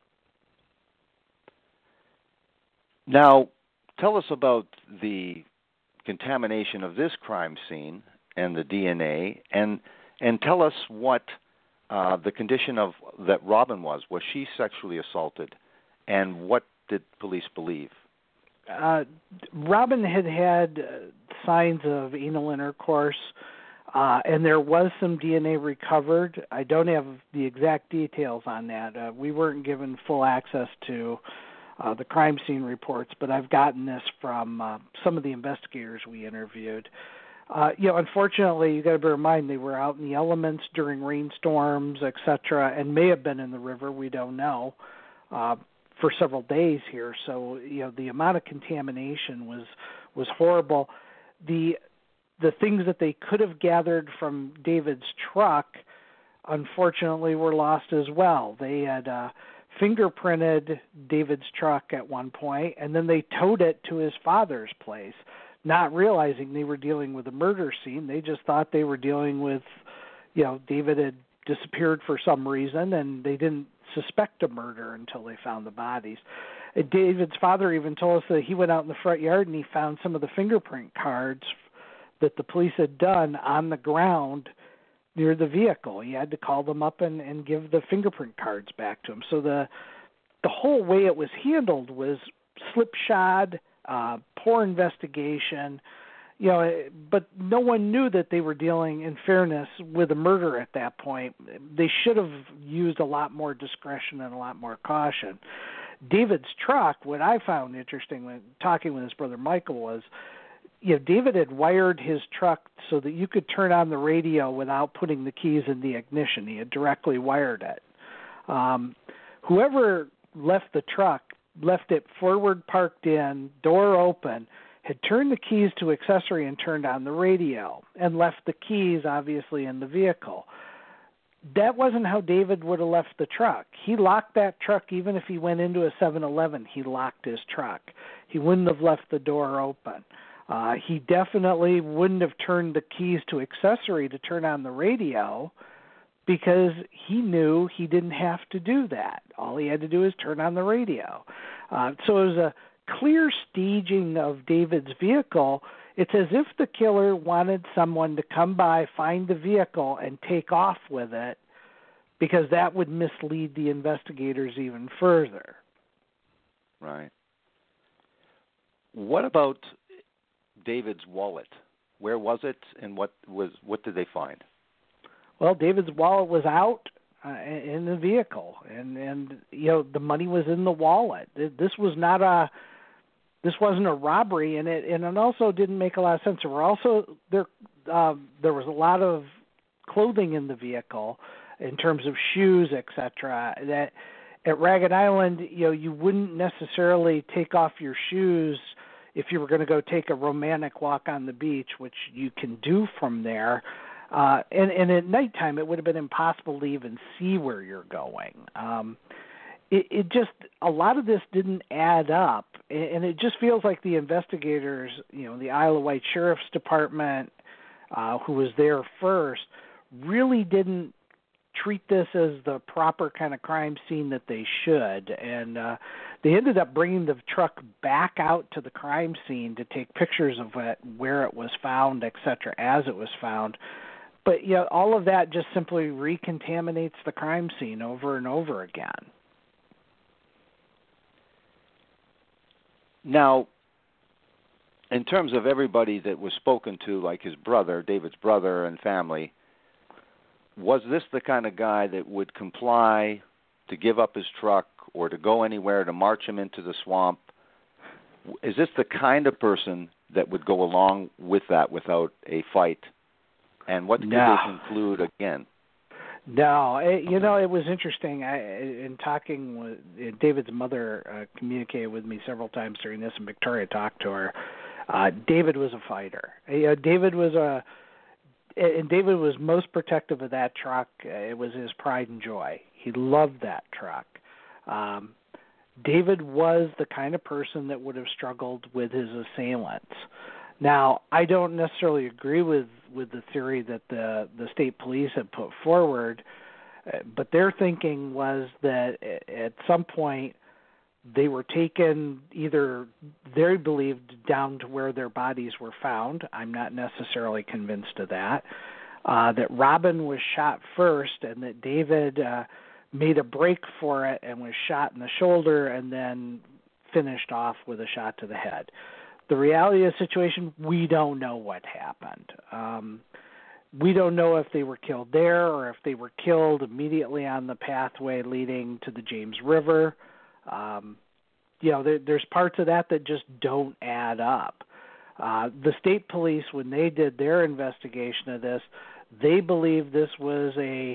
Now, tell us about the contamination of this crime scene and the D N A, and and tell us what uh, the condition of that Robin was. Was she sexually assaulted, and what did police believe? Uh, Robin had had signs of anal intercourse, uh, and there was some D N A recovered. I don't have the exact details on that. Uh, we weren't given full access to uh, the crime scene reports, but I've gotten this from uh, some of the investigators we interviewed. Uh, you know, unfortunately, you got to bear in mind they were out in the elements during rainstorms, et cetera, and may have been in the river. We don't know. Uh, for several days here, so you know the amount of contamination was was horrible. The the things that they could have gathered from David's truck, unfortunately, were lost as well. They had uh, fingerprinted David's truck at one point, and then they towed it to his father's place, not realizing they were dealing with a murder scene. They just thought they were dealing with, you know, David had disappeared for some reason, and they didn't suspect a murder until they found the bodies. Uh, David's father even told us that he went out in the front yard and he found some of the fingerprint cards that the police had done on the ground near the vehicle. He had to call them up and, and give the fingerprint cards back to him. So the the whole way it was handled was slipshod, uh, poor investigation, you know, but no one knew that they were dealing, in fairness, with a murder at that point. They should have used a lot more discretion and a lot more caution. David's truck, what I found interesting when talking with his brother Michael was, you know, David had wired his truck so that you could turn on the radio without putting the keys in the ignition. He had directly wired it. Um, whoever left the truck left it forward parked in, door open, had turned the keys to accessory and turned on the radio, and left the keys, obviously, in the vehicle. That wasn't how David would have left the truck. He locked that truck even if he went into a seven eleven. He locked his truck. He wouldn't have left the door open. Uh, he definitely wouldn't have turned the keys to accessory to turn on the radio because he knew he didn't have to do that. All he had to do is turn on the radio. Uh, so it was a clear staging of David's vehicle. It's as if the killer wanted someone to come by, find the vehicle, and take off with it, because that would mislead the investigators even further. Right. What about David's wallet? Where was it, and what was what did they find? Well, David's wallet was out. uh, in the vehicle, and and you know the money was in the wallet. This was not a this wasn't a robbery, and it and it also didn't make a lot of sense. There were also there uh, there was a lot of clothing in the vehicle in terms of shoes, et cetera. That at Ragged Island, you know, you wouldn't necessarily take off your shoes if you were going to go take a romantic walk on the beach, which you can do from there. Uh, and, and at nighttime, it would have been impossible to even see where you're going. Um, it, it just, a lot of this didn't add up. And it just feels like the investigators, you know, the Isle of Wight Sheriff's Department, uh, who was there first, really didn't treat this as the proper kind of crime scene that they should. And uh, they ended up bringing the truck back out to the crime scene to take pictures of it, where it was found, et cetera, as it was found. But, you know, all of that just simply recontaminates the crime scene over and over again. Now, in terms of everybody that was spoken to, like his brother, David's brother and family, was this the kind of guy that would comply to give up his truck or to go anywhere to march him into the swamp? Is this the kind of person that would go along with that without a fight? And what did no. they conclude again? No, it, you know, it was interesting. I, in talking with David's mother, uh, communicated with me several times during this, and Victoria talked to her. Uh, David was a fighter. Uh, David was a, and David was most protective of that truck. It was his pride and joy. He loved that truck. Um, David was the kind of person that would have struggled with his assailants. Now, I don't necessarily agree with, with the theory that the, the state police had put forward, uh, but their thinking was that at some point they were taken either, they believed, down to where their bodies were found. I'm not necessarily convinced of that. Uh, that Robin was shot first, and that David uh, made a break for it and was shot in the shoulder and then finished off with a shot to the head. The reality of the situation, we don't know what happened. Um, we don't know if they were killed there or if they were killed immediately on the pathway leading to the James River. Um, you know, there, there's parts of that that just don't add up. Uh, the state police, when they did their investigation of this, they believed this was a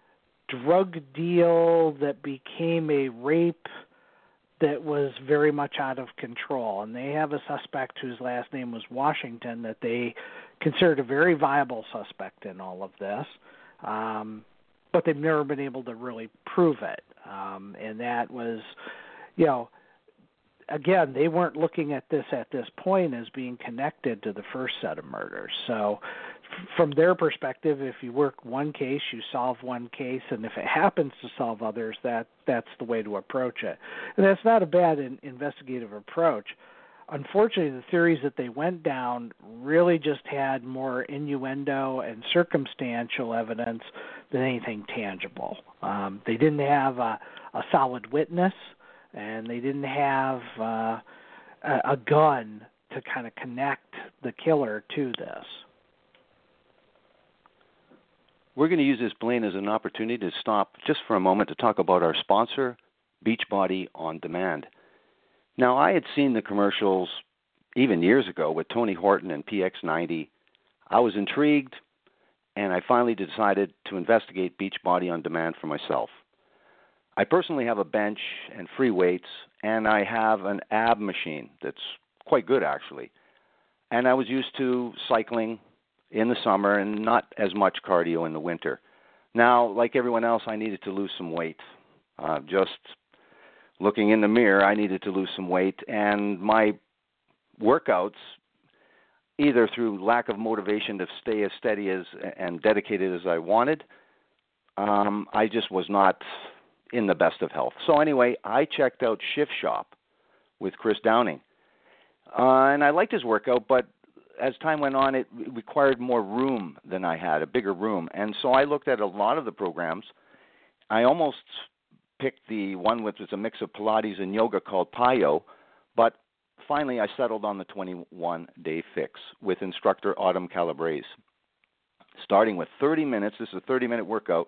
drug deal that became a rape that was very much out of control. And they have a suspect whose last name was Washington that they considered a very viable suspect in all of this. Um, but they've never been able to really prove it. Um, and that was, you know, again, they weren't looking at this at this point as being connected to the first set of murders. So f- from their perspective, if you work one case, you solve one case, and if it happens to solve others, that that's the way to approach it. And that's not a bad in- investigative approach. Unfortunately, the theories that they went down really just had more innuendo and circumstantial evidence than anything tangible. Um, they didn't have a, a solid witness, and they didn't have uh, a, a gun to kind of connect the killer to this. We're going to use this, Blaine, as an opportunity to stop just for a moment to talk about our sponsor, Beachbody On Demand. Now, I had seen the commercials even years ago with Tony Horton and P X ninety. I was intrigued, and I finally decided to investigate Beachbody On Demand for myself. I personally have a bench and free weights, and I have an ab machine that's quite good, actually. And I was used to cycling in the summer and not as much cardio in the winter. Now, like everyone else, I needed to lose some weight. Uh, just looking in the mirror, I needed to lose some weight, and my workouts, either through lack of motivation to stay as steady as and dedicated as I wanted, um, I just was not in the best of health. So anyway, I checked out Shift Shop with Chris Downing. Uh, and I liked his workout, but as time went on, it required more room than I had, a bigger room. And so I looked at a lot of the programs. I almost picked the one which was a mix of Pilates and yoga called Pyo, but finally I settled on the twenty-one day fix with instructor Autumn Calabrese. Starting with thirty minutes, this is a thirty minute workout,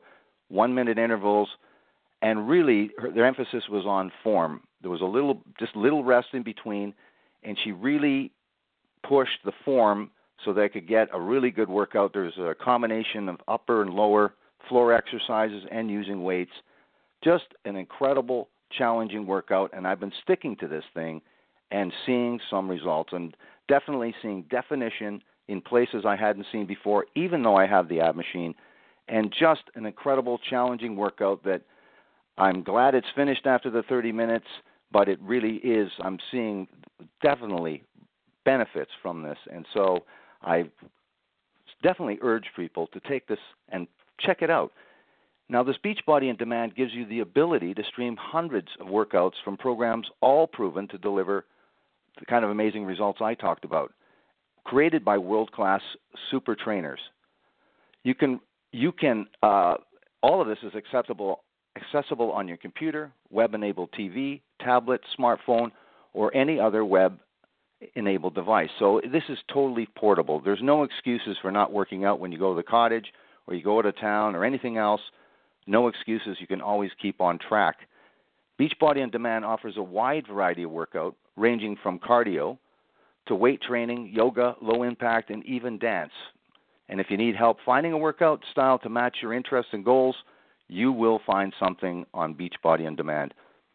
one-minute intervals, and really her, their emphasis was on form. There was a little, just little rest in between, and she really pushed the form so they could get a really good workout. There's a combination of upper and lower floor exercises and using weights. Just an incredible, challenging workout, and I've been sticking to this thing and seeing some results, and definitely seeing definition in places I hadn't seen before, even though I have the ab machine, and just an incredible, challenging workout that I'm glad it's finished after the thirty minutes, but it really is, I'm seeing definitely benefits from this, and so I definitely urge people to take this and check it out. Now, this Beachbody on Demand gives you the ability to stream hundreds of workouts from programs all proven to deliver the kind of amazing results I talked about, created by world-class super trainers. You can, you can, uh, all of this is accessible, accessible on your computer, web-enabled T V, tablet, smartphone, or any other web-enabled device. So this is totally portable. There's no excuses for not working out when you go to the cottage or you go to town or anything else. No excuses. You can always keep on track. Beachbody on Demand offers a wide variety of workout, ranging from cardio to weight training, yoga, low impact, and even dance. And if you need help finding a workout style to match your interests and goals, you will find something on Beachbody on Demand.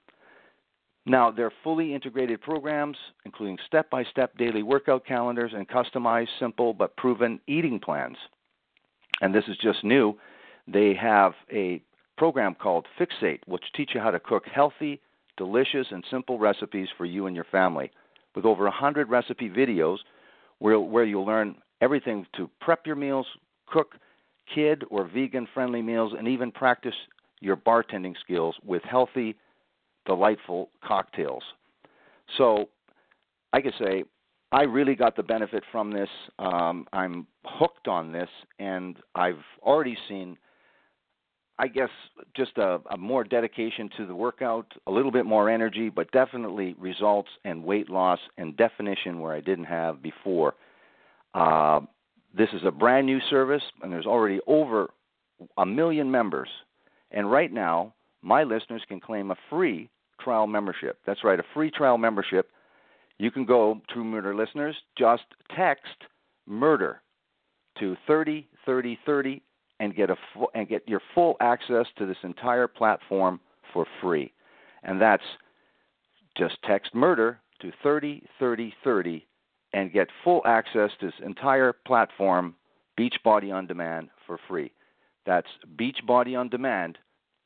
Now, they're fully integrated programs, including step-by-step daily workout calendars and customized, simple, but proven eating plans. And this is just new. They have a program called Fixate, which teach you how to cook healthy, delicious, and simple recipes for you and your family, with over one hundred recipe videos where, where you'll learn everything to prep your meals, cook kid or vegan-friendly meals, and even practice your bartending skills with healthy, delightful cocktails. So I could say I really got the benefit from this. Um, I'm hooked on this, and I've already seen, I guess, just a, a more dedication to the workout, a little bit more energy, but definitely results and weight loss and definition where I didn't have before. Uh, this is a brand new service, and there's already over a million members. And right now, my listeners can claim a free trial membership. That's right, a free trial membership. You can go, True Murder listeners, just text MURDER to thirty thirty thirty and get a full, and get your full access to this entire platform for free. And that's just text MURDER to thirty thirty thirty and get full access to this entire platform, Beachbody on Demand, for free. That's Beachbody on Demand.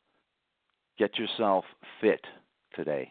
Get yourself fit today.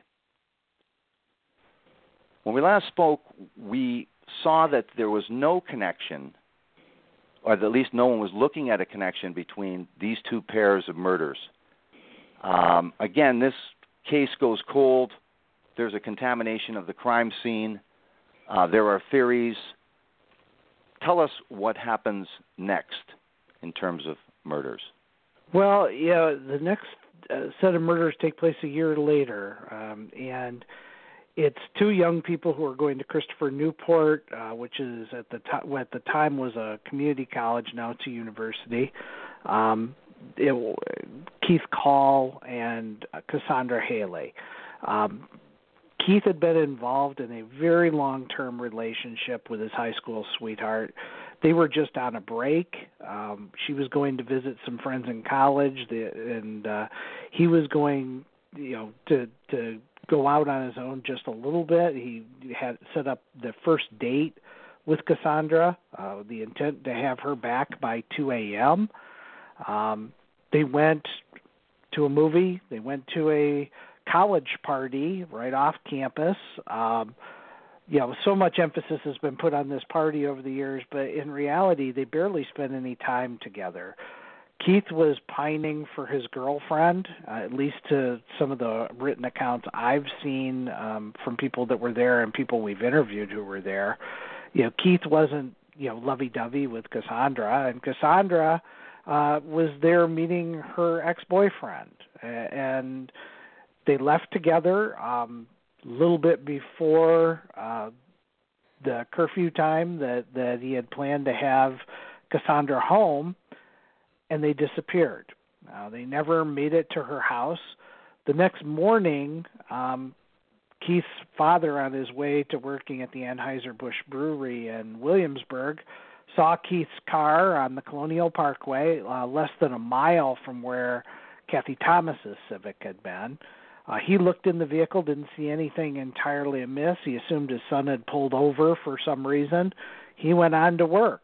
When we last spoke, we saw that there was no connection, or at least no one was looking at a connection between these two pairs of murders. Um, again, this case goes cold. There's a contamination of the crime scene. Uh, there are theories. Tell us what happens next in terms of murders. Well, yeah, the next uh, set of murders take place a year later, um, and it's two young people who are going to Christopher Newport, uh, which is at the to- at the time was a community college, now it's a university. Um, it, Keith Call and uh, Cassandra Haley. Um, Keith had been involved in a very long-term relationship with his high school sweetheart. They were just on a break. Um, she was going to visit some friends in college, the, and uh, he was going, you know, to to go out on his own just a little bit. He had set up the first date with Cassandra, uh, the intent to have her back by two a.m. Um, they went to a movie. They went to a college party right off campus. Um, you know, so much emphasis has been put on this party over the years, but in reality, they barely spent any time together. Keith was pining for his girlfriend, uh, at least to some of the written accounts I've seen um, from people that were there and people we've interviewed who were there. You know, Keith wasn't, you know, lovey-dovey with Cassandra, and Cassandra uh, was there meeting her ex-boyfriend, and they left together um, a little bit before uh, the curfew time that, that he had planned to have Cassandra home, and they disappeared. Uh, they never made it to her house. The next morning, um, Keith's father, on his way to working at the Anheuser-Busch Brewery in Williamsburg, saw Keith's car on the Colonial Parkway, uh, less than a mile from where Kathy Thomas's Civic had been. Uh, he looked in the vehicle, didn't see anything entirely amiss. He assumed his son had pulled over for some reason. He went on to work.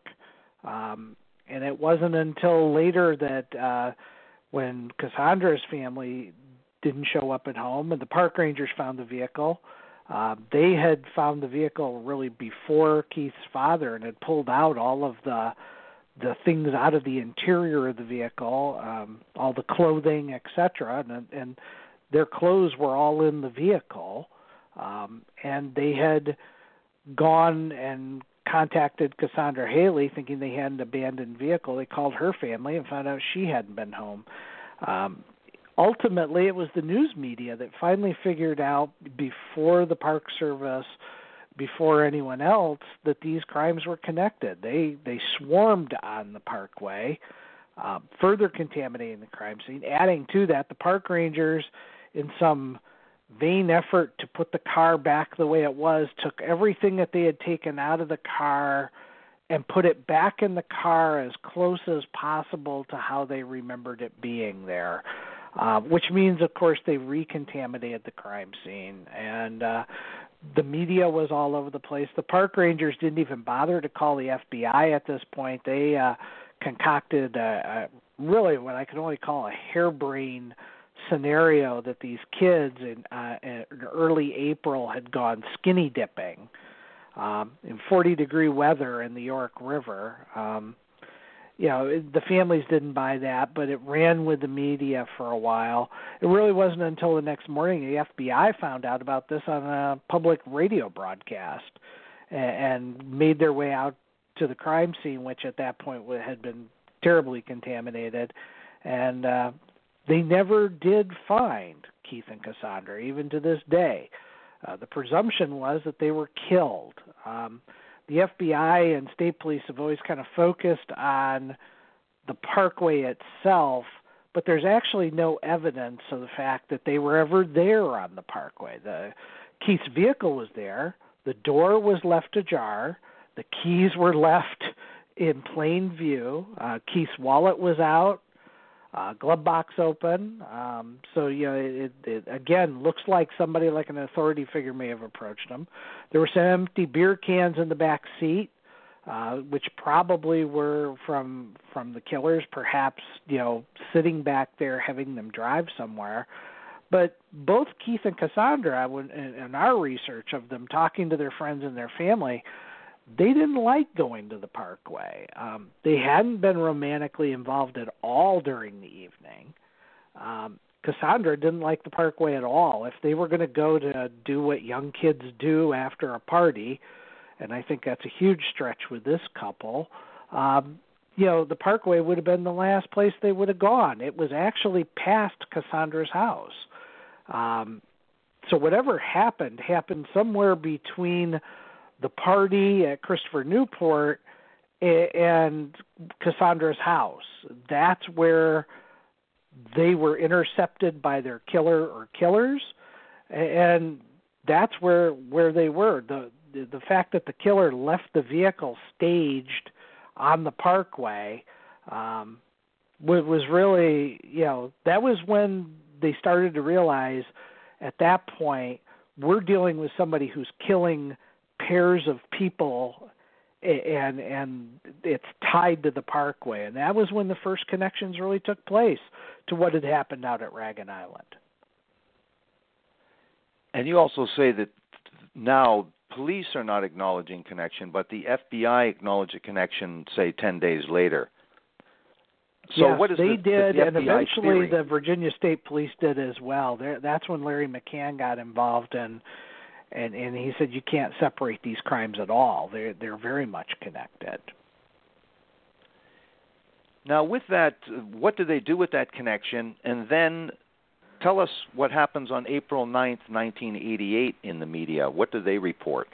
Um, and it wasn't until later that uh, when Cassandra's family didn't show up at home and the park rangers found the vehicle, uh, they had found the vehicle really before Keith's father and had pulled out all of the the things out of the interior of the vehicle, um, all the clothing, et cetera, and, and their clothes were all in the vehicle, um, and they had gone and contacted Cassandra Haley thinking they had an abandoned vehicle. They called her family and found out she hadn't been home. Um, ultimately, it was the news media that finally figured out before the Park Service, before anyone else, that these crimes were connected. They they swarmed on the Parkway, uh, further contaminating the crime scene. Adding to that, the park rangers, in some vain effort to put the car back the way it was, took everything that they had taken out of the car and put it back in the car as close as possible to how they remembered it being there, uh, which means, of course, they recontaminated the crime scene. And uh, the media was all over the place. The park rangers didn't even bother to call the F B I at this point. They uh, concocted a, a really what I can only call a harebrained scenario that these kids in, uh, in early April had gone skinny dipping um, in forty degree weather in the York River. Um, you know, the families didn't buy that, but it ran with the media for a while. It really wasn't until the next morning the F B I found out about this on a public radio broadcast and, and made their way out to the crime scene, which at that point had been terribly contaminated. And uh, they never did find Keith and Cassandra, even to this day. Uh, the presumption was that they were killed. Um, the F B I and state police have always kind of focused on the Parkway itself, but there's actually no evidence of the fact that they were ever there on the Parkway. The Keith's vehicle was there. The door was left ajar. The keys were left in plain view. Uh, Keith's wallet was out. Uh, glove box open. Um, so, you know, it, it, again, looks like somebody like an authority figure may have approached them. There were some empty beer cans in the back seat, uh, which probably were from from the killers, perhaps, you know, sitting back there having them drive somewhere. But both Keith and Cassandra, when, in, in our research of them talking to their friends and their family, they didn't like going to the Parkway. Um, they hadn't been romantically involved at all during the evening. Um, Cassandra didn't like the Parkway at all. If they were going to go to do what young kids do after a party, and I think that's a huge stretch with this couple, um, you know, the Parkway would have been the last place they would have gone. It was actually past Cassandra's house. Um, so whatever happened, happened somewhere between the party at Christopher Newport and Cassandra's house. That's where they were intercepted by their killer or killers, and that's where where they were. The the, the fact that the killer left the vehicle staged on the Parkway um, was, was really, you know, that was when they started to realize at that point we're dealing with somebody who's killing pairs of people, and and it's tied to the Parkway. And that was when the first connections really took place to what had happened out at Ragged Island. And you also say that now police are not acknowledging connection, but the F B I acknowledged a connection, say, ten days later. So yes, what is they the, did, the and F B I eventually theory? the Virginia State Police did as well. There, that's when Larry McCann got involved in. And, and he said you can't separate these crimes at all. They're, they're very much connected. Now, with that, what do they do with that connection? And then tell us what happens on April ninth, nineteen eighty-eight in the media. What do they report?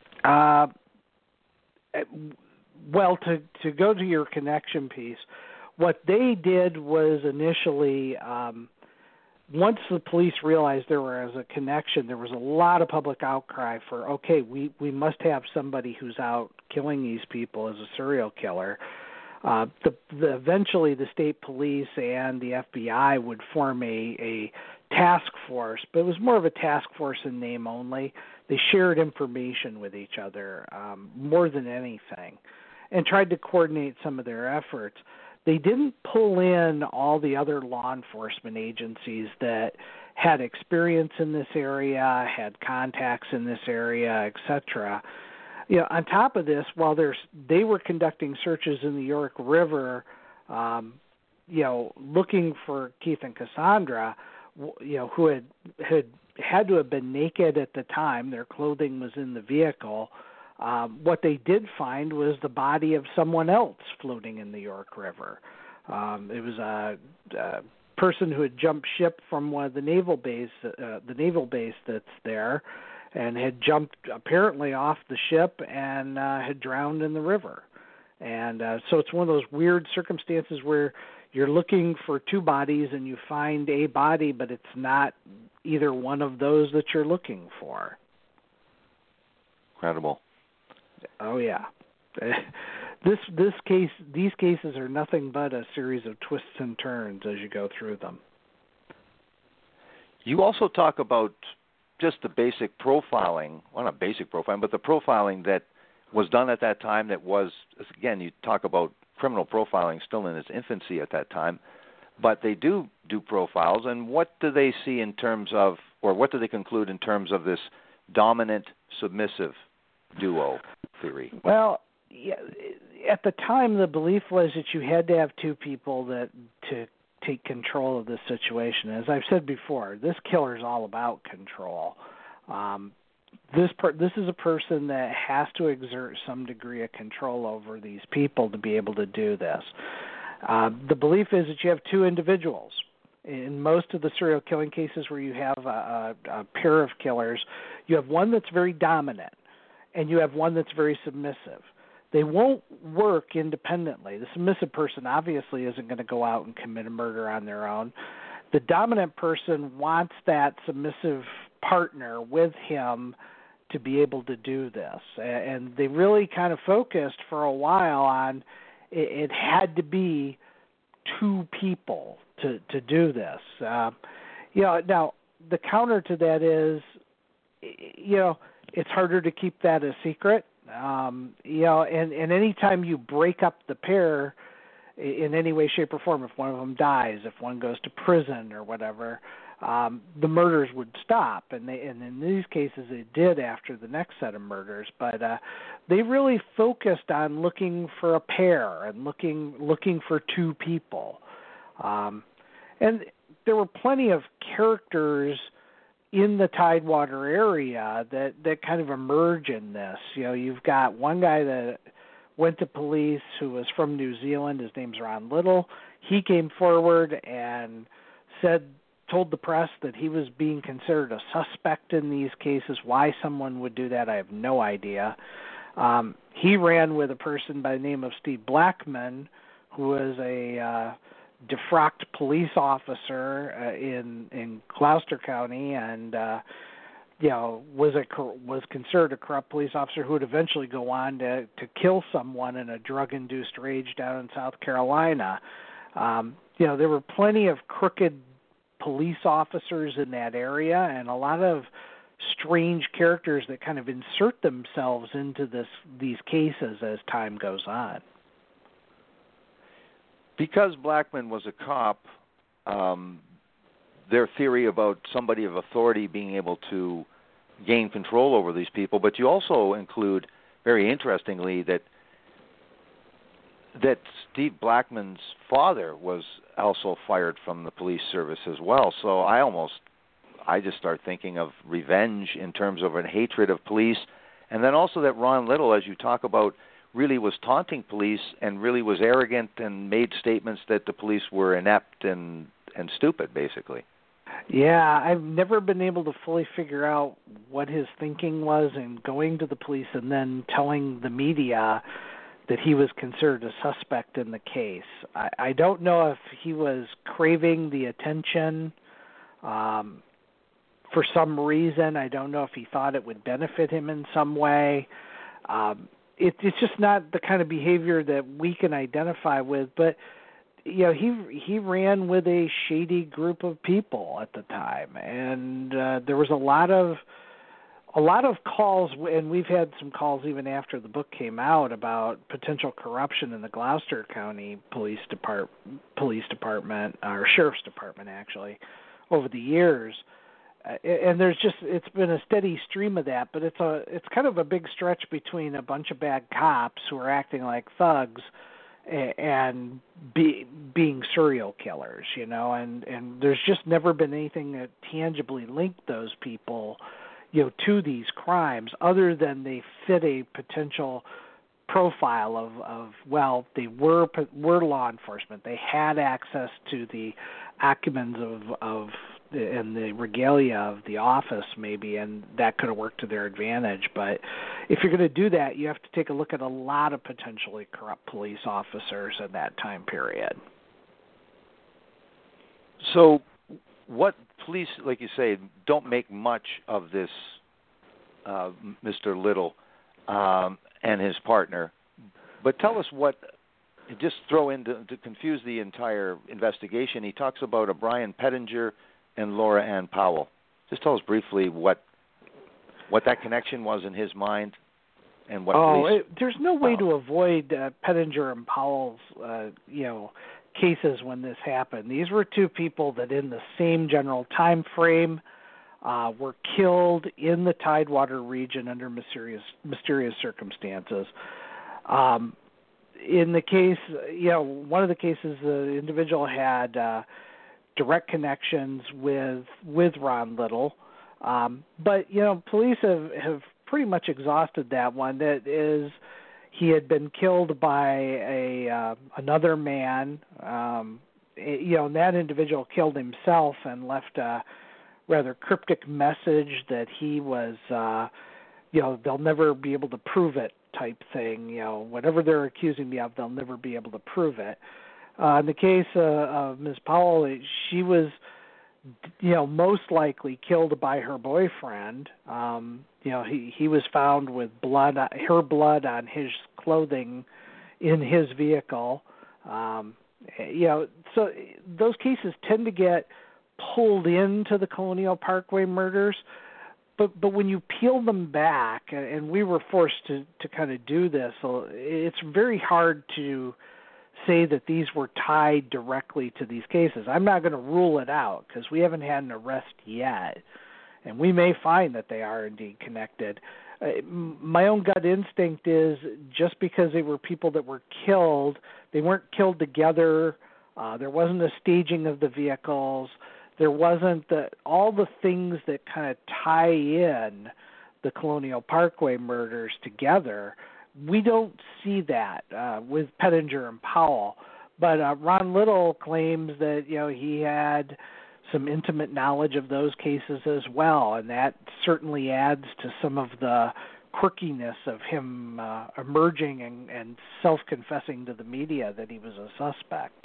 Uh, well, to, to go to your connection piece, what they did was initially, um, once the police realized there was a connection, there was a lot of public outcry for, okay, we, we must have somebody who's out killing these people as a serial killer. Uh, the, the, eventually, the state police and the F B I would form a, a task force, but it was more of a task force in name only. They shared information with each other um, more than anything and tried to coordinate some of their efforts. They didn't pull in all the other law enforcement agencies that had experience in this area, had contacts in this area, et cetera. You know, on top of this, while there's, they were conducting searches in the York River, um, you know, looking for Keith and Cassandra, you know, who had had had to have been naked at the time. Their clothing was in the vehicle. Um, what they did find was the body of someone else floating in the York River. Um, it was a, a person who had jumped ship from one of the naval base, uh, the naval base that's there, and had jumped apparently off the ship and uh, had drowned in the river. And uh, so it's one of those weird circumstances where you're looking for two bodies and you find a body, but it's not either one of those that you're looking for. Incredible. Oh yeah, this this case, these cases are nothing but a series of twists and turns as you go through them. You also talk about just the basic profiling, well, not basic profiling, but the profiling that was done at that time. That was, again, you talk about criminal profiling still in its infancy at that time, but they do do profiles. And what do they see in terms of, or what do they conclude in terms of this dominant submissive duo theory? Well, yeah, at the time, the belief was that you had to have two people that to take control of this situation. As I've said before, this killer is all about control. Um, this per- this is a person that has to exert some degree of control over these people to be able to do this. Uh, the belief is that you have two individuals. In most of the serial killing cases where you have a, a, a pair of killers, you have one that's very dominant and you have one that's very submissive. They won't work independently. The submissive person obviously isn't going to go out and commit a murder on their own. The dominant person wants that submissive partner with him to be able to do this. And they really kind of focused for a while on it, it had to be two people to, to do this. Uh, you know, now, the counter to that is, you know, it's harder to keep that a secret. Um, you know, and, and anytime you break up the pair in any way, shape, or form, if one of them dies, if one goes to prison or whatever, um, the murders would stop. And they, and in these cases, it did after the next set of murders. But uh, they really focused on looking for a pair and looking looking for two people. Um, and there were plenty of characters in the Tidewater area that, that kind of emerge in this. You know, you've got one guy that went to police who was from New Zealand. His name's Ron Little. He came forward and said, told the press that he was being considered a suspect in these cases. Why someone would do that, I have no idea. Um, he ran with a person by the name of Steve Blackman, who was a uh, defrocked police officer uh, in in Gloucester County, and uh, you know was a was considered a corrupt police officer who would eventually go on to to kill someone in a drug-induced rage down in South Carolina. Um, you know there were plenty of crooked police officers in that area, and a lot of strange characters that kind of insert themselves into this these cases as time goes on. Because Blackman was a cop, um, their theory about somebody of authority being able to gain control over these people, but you also include, very interestingly, that that Steve Blackman's father was also fired from the police service as well. So I almost, I just start thinking of revenge in terms of a hatred of police, and then also that Ron Little, as you talk about, really was taunting police and really was arrogant and made statements that the police were inept and, and stupid, basically. Yeah, I've never been able to fully figure out what his thinking was in going to the police and then telling the media that he was considered a suspect in the case. I, I don't know if he was craving the attention um, for some reason. I don't know if he thought it would benefit him in some way. Um, it, it's just not the kind of behavior that we can identify with. But you know, he he ran with a shady group of people at the time, and uh, there was a lot of a lot of calls, and we've had some calls even after the book came out about potential corruption in the Gloucester County Police Depart Police Department, or Sheriff's Department, actually, over the years. Uh, and there's just it's been a steady stream of that, but it's a it's kind of a big stretch between a bunch of bad cops who are acting like thugs and be, being serial killers, you know, and, and there's just never been anything that tangibly linked those people, you know, to these crimes, other than they fit a potential profile of, of well, they were were law enforcement. They had access to the acumens of, of the, and the regalia of the office, maybe, and that could have worked to their advantage. But if you're going to do that, you have to take a look at a lot of potentially corrupt police officers in that time period. So what police, like you say, don't make much of this uh, Mister Little um, and his partner. But tell us what, just throw in to, to confuse the entire investigation. He talks about a Brian Pettinger and Laura Ann Powell. Just tell us briefly what what that connection was in his mind and what oh, police... it, there's no way found. to avoid uh, Pettinger and Powell's, uh, you know, cases when this happened. These were two people that in the same general time frame uh, were killed in the Tidewater region under mysterious mysterious circumstances. Um, in the case, you know, one of the cases, the individual had uh, direct connections with with Ron Little, um, but you know, police have, have pretty much exhausted that one. That is, he had been killed by a uh, another man. Um, you know, and that individual killed himself and left a rather cryptic message that he was, uh, you know, they'll never be able to prove it type thing. You know, whatever they're accusing me of, they'll never be able to prove it. Uh, in the case uh, of Miz Powell, she was, you know, most likely killed by her boyfriend. Um, you know, he, he was found with blood, her blood on his clothing in his vehicle. Um, you know, so those cases tend to get pulled into the Colonial Parkway murders. But but when you peel them back, and we were forced to, to kind of do this, so it's very hard to say that these were tied directly to these cases. I'm not going to rule it out because we haven't had an arrest yet, and we may find that they are indeed connected. Uh, my own gut instinct is just because they were people that were killed, they weren't killed together. Uh, there wasn't a staging of the vehicles. There wasn't the, all the things that kind of tie in the Colonial Parkway murders together. We don't see that uh, with Pettinger and Powell. But uh, Ron Little claims that, you know, he had some intimate knowledge of those cases as well, and that certainly adds to some of the quirkiness of him uh, emerging and, and self-confessing to the media that he was a suspect.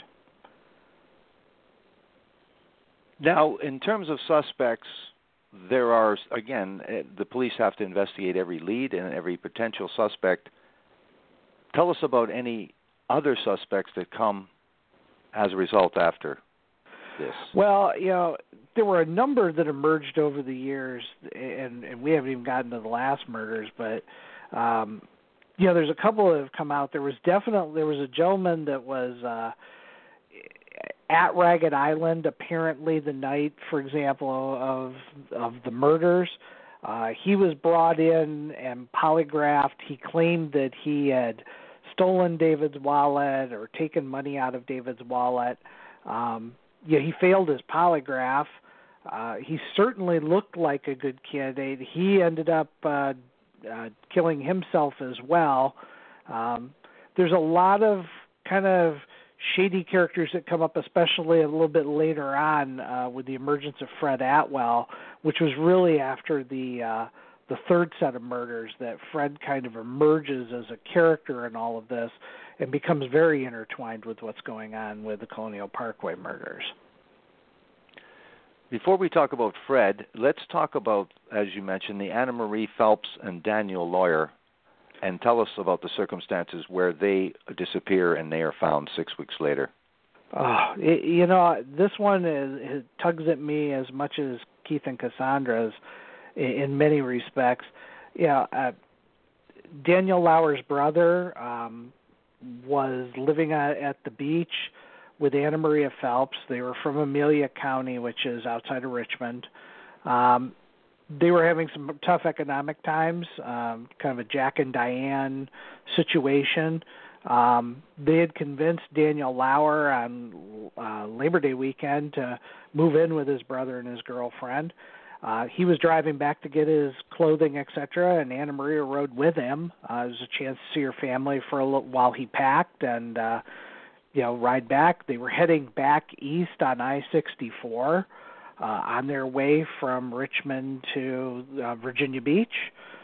Now, in terms of suspects, there are, again, the police have to investigate every lead and every potential suspect. Tell us about any other suspects that come as a result after this. Well, you know, there were a number that emerged over the years, and, and we haven't even gotten to the last murders, but, um, you know, there's a couple that have come out. There was definitely, there was a gentleman that was uh, at Ragged Island, apparently the night, for example, of of the murders. Uh, he was brought in and polygraphed. He claimed that he had stolen David's wallet or taken money out of David's wallet. Um, yeah, he failed his polygraph. Uh, he certainly looked like a good candidate. He ended up uh, uh, killing himself as well. Um, there's a lot of kind of shady characters that come up, especially a little bit later on uh, with the emergence of Fred Atwell, which was really after the uh, the third set of murders that Fred kind of emerges as a character in all of this and becomes very intertwined with what's going on with the Colonial Parkway murders. Before we talk about Fred, let's talk about, as you mentioned, the Anna Marie Phelps and Daniel Lawyer, and tell us about the circumstances where they disappear and they are found six weeks later. Oh, it, you know, this one is, it tugs at me as much as Keith and Cassandra's in, in many respects. Yeah, uh, Daniel Lauer's brother um, was living at, at the beach with Anna Maria Phelps. They were from Amelia County, which is outside of Richmond. Um, they were having some tough economic times, um, kind of a Jack and Diane situation. Um, they had convinced Daniel Lauer on uh, Labor Day weekend to move in with his brother and his girlfriend. Uh, he was driving back to get his clothing, et cetera, and Anna Maria rode with him. Uh, it was a chance to see her family for a little while he packed and, uh, you know, ride back. They were heading back east on I sixty-four uh, on their way from Richmond to uh, Virginia Beach.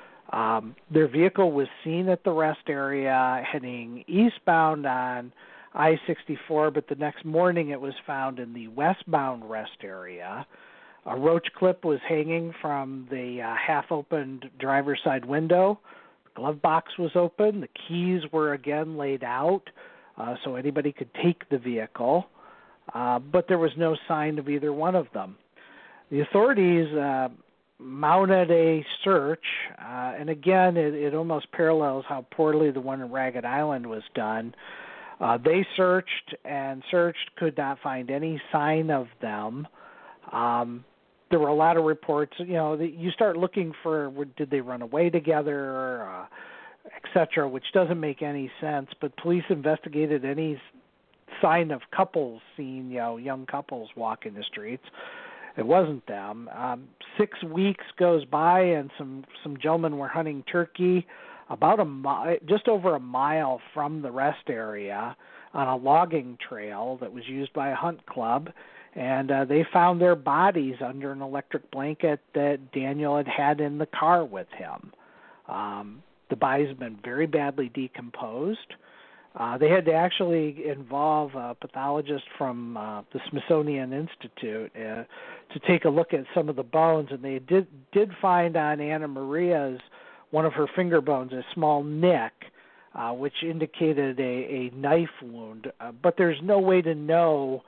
Um, their vehicle was seen at the rest area heading eastbound on I sixty-four, but the next morning it was found in the westbound rest area. A roach clip was hanging from the uh, half-opened driver's side window. The glove box was open. The keys were again laid out uh, so anybody could take the vehicle, uh, but there was no sign of either one of them. The authorities uh, mounted a search, uh, and again, it, it almost parallels how poorly the one in Ragged Island was done. Uh, they searched and searched, could not find any sign of them. Um, there were a lot of reports, you know, that you start looking for, did they run away together, uh, et cetera, which doesn't make any sense, but police investigated any sign of couples seen, you know, young couples walking the streets. It wasn't them. Um, six weeks goes by, and some, some gentlemen were hunting turkey about a mi- just over a mile from the rest area on a logging trail that was used by a hunt club, and uh, they found their bodies under an electric blanket that Daniel had had in the car with him. Um, the bodies had been very badly decomposed. Uh, they had to actually involve a pathologist from uh, the Smithsonian Institute uh, to take a look at some of the bones, and they did did find on Anna Maria's, one of her finger bones, a small nick, uh, which indicated a, a knife wound. Uh, but there's no way to know,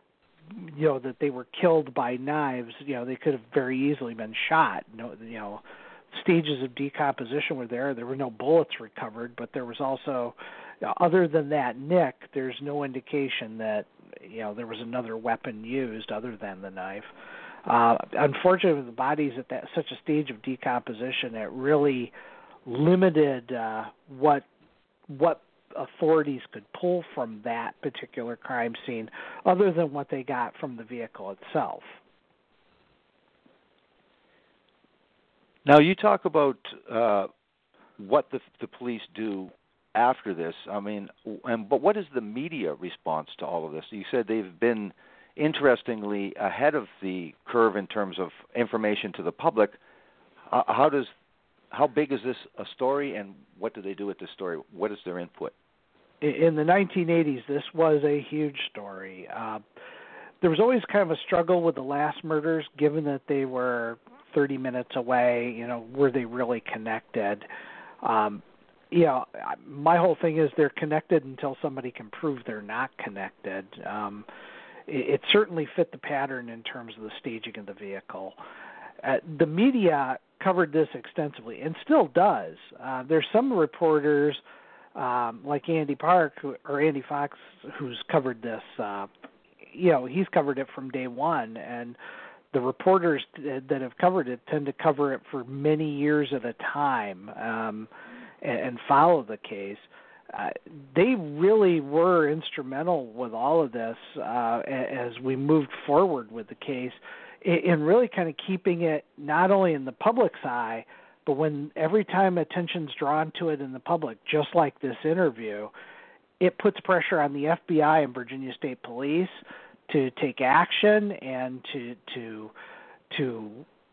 you know, that they were killed by knives. You know, they could have very easily been shot. No, you know, stages of decomposition were there. There were no bullets recovered, but there was also, you know, other than that nick, there's no indication that, you know, there was another weapon used other than the knife. Uh, unfortunately, the body's at that such a stage of decomposition, it really limited uh, what what authorities could pull from that particular crime scene, other than what they got from the vehicle itself. Now, you talk about uh, what the, the police do after this. I mean, and but what is the media response to all of this? You said they've been, interestingly, ahead of the curve in terms of information to the public. Uh, how does, how big is this a story, and what do they do with this story? What is their input? In the nineteen eighties, this was a huge story. Uh, there was always kind of a struggle with the last murders, given that they were thirty minutes away. You know, were they really connected? Um, you know, my whole thing is they're connected until somebody can prove they're not connected. Um, it, it certainly fit the pattern in terms of the staging of the vehicle. Uh, the media covered this extensively and still does. Uh, there's some reporters, um, like Andy Park who, or Andy Fox, who's covered this. Uh, you know, he's covered it from day one, and the reporters that have covered it tend to cover it for many years at a time um, and, and follow the case. Uh, they really were instrumental with all of this uh, as we moved forward with the case, in really kind of keeping it not only in the public's eye, but when every time attention's drawn to it in the public, just like this interview, it puts pressure on the F B I and Virginia State Police to take action and to to to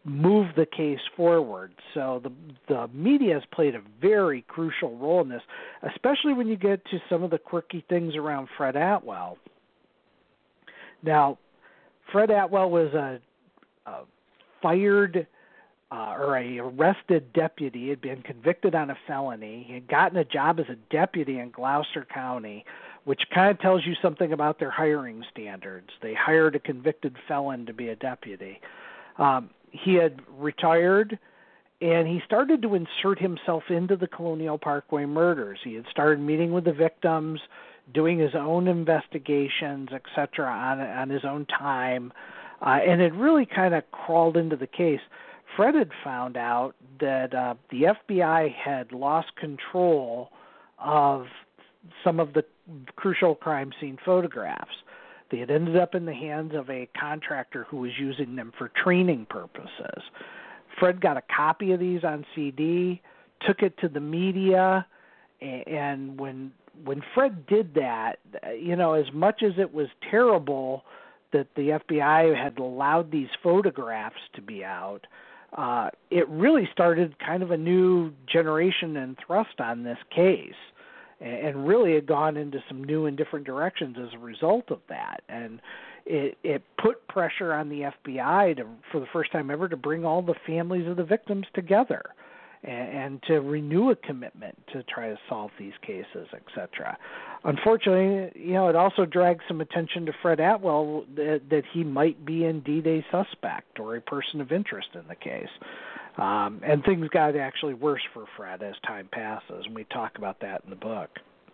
move the case forward. So the the media has played a very crucial role in this, especially when you get to some of the quirky things around Fred Atwell. Now, Fred Atwell was a, a fired uh, or a arrested deputy. He had been convicted on a felony. He had gotten a job as a deputy in Gloucester County, which kind of tells you something about their hiring standards. They hired a convicted felon to be a deputy. Um, he had retired, and he started to insert himself into the Colonial Parkway murders. He had started meeting with the victims, doing his own investigations, et cetera, on, on his own time, uh, and had really kind of crawled into the case. Fred had found out that uh, the F B I had lost control of some of the crucial crime scene photographs. They had ended up in the hands of a contractor who was using them for training purposes. Fred got a copy of these on C D, took it to the media, and when when Fred did that, you know, as much as it was terrible that the F B I had allowed these photographs to be out, uh, it really started kind of a new generation and thrust on this case, and really had gone into some new and different directions as a result of that. And it, it put pressure on the F B I to, for the first time ever, to bring all the families of the victims together and, and to renew a commitment to try to solve these cases, et cetera. Unfortunately, you know, it also dragged some attention to Fred Atwell that, that he might be indeed a suspect or a person of interest in the case. Um, and things got actually worse for Fred as time passes, and we talk about that in the book.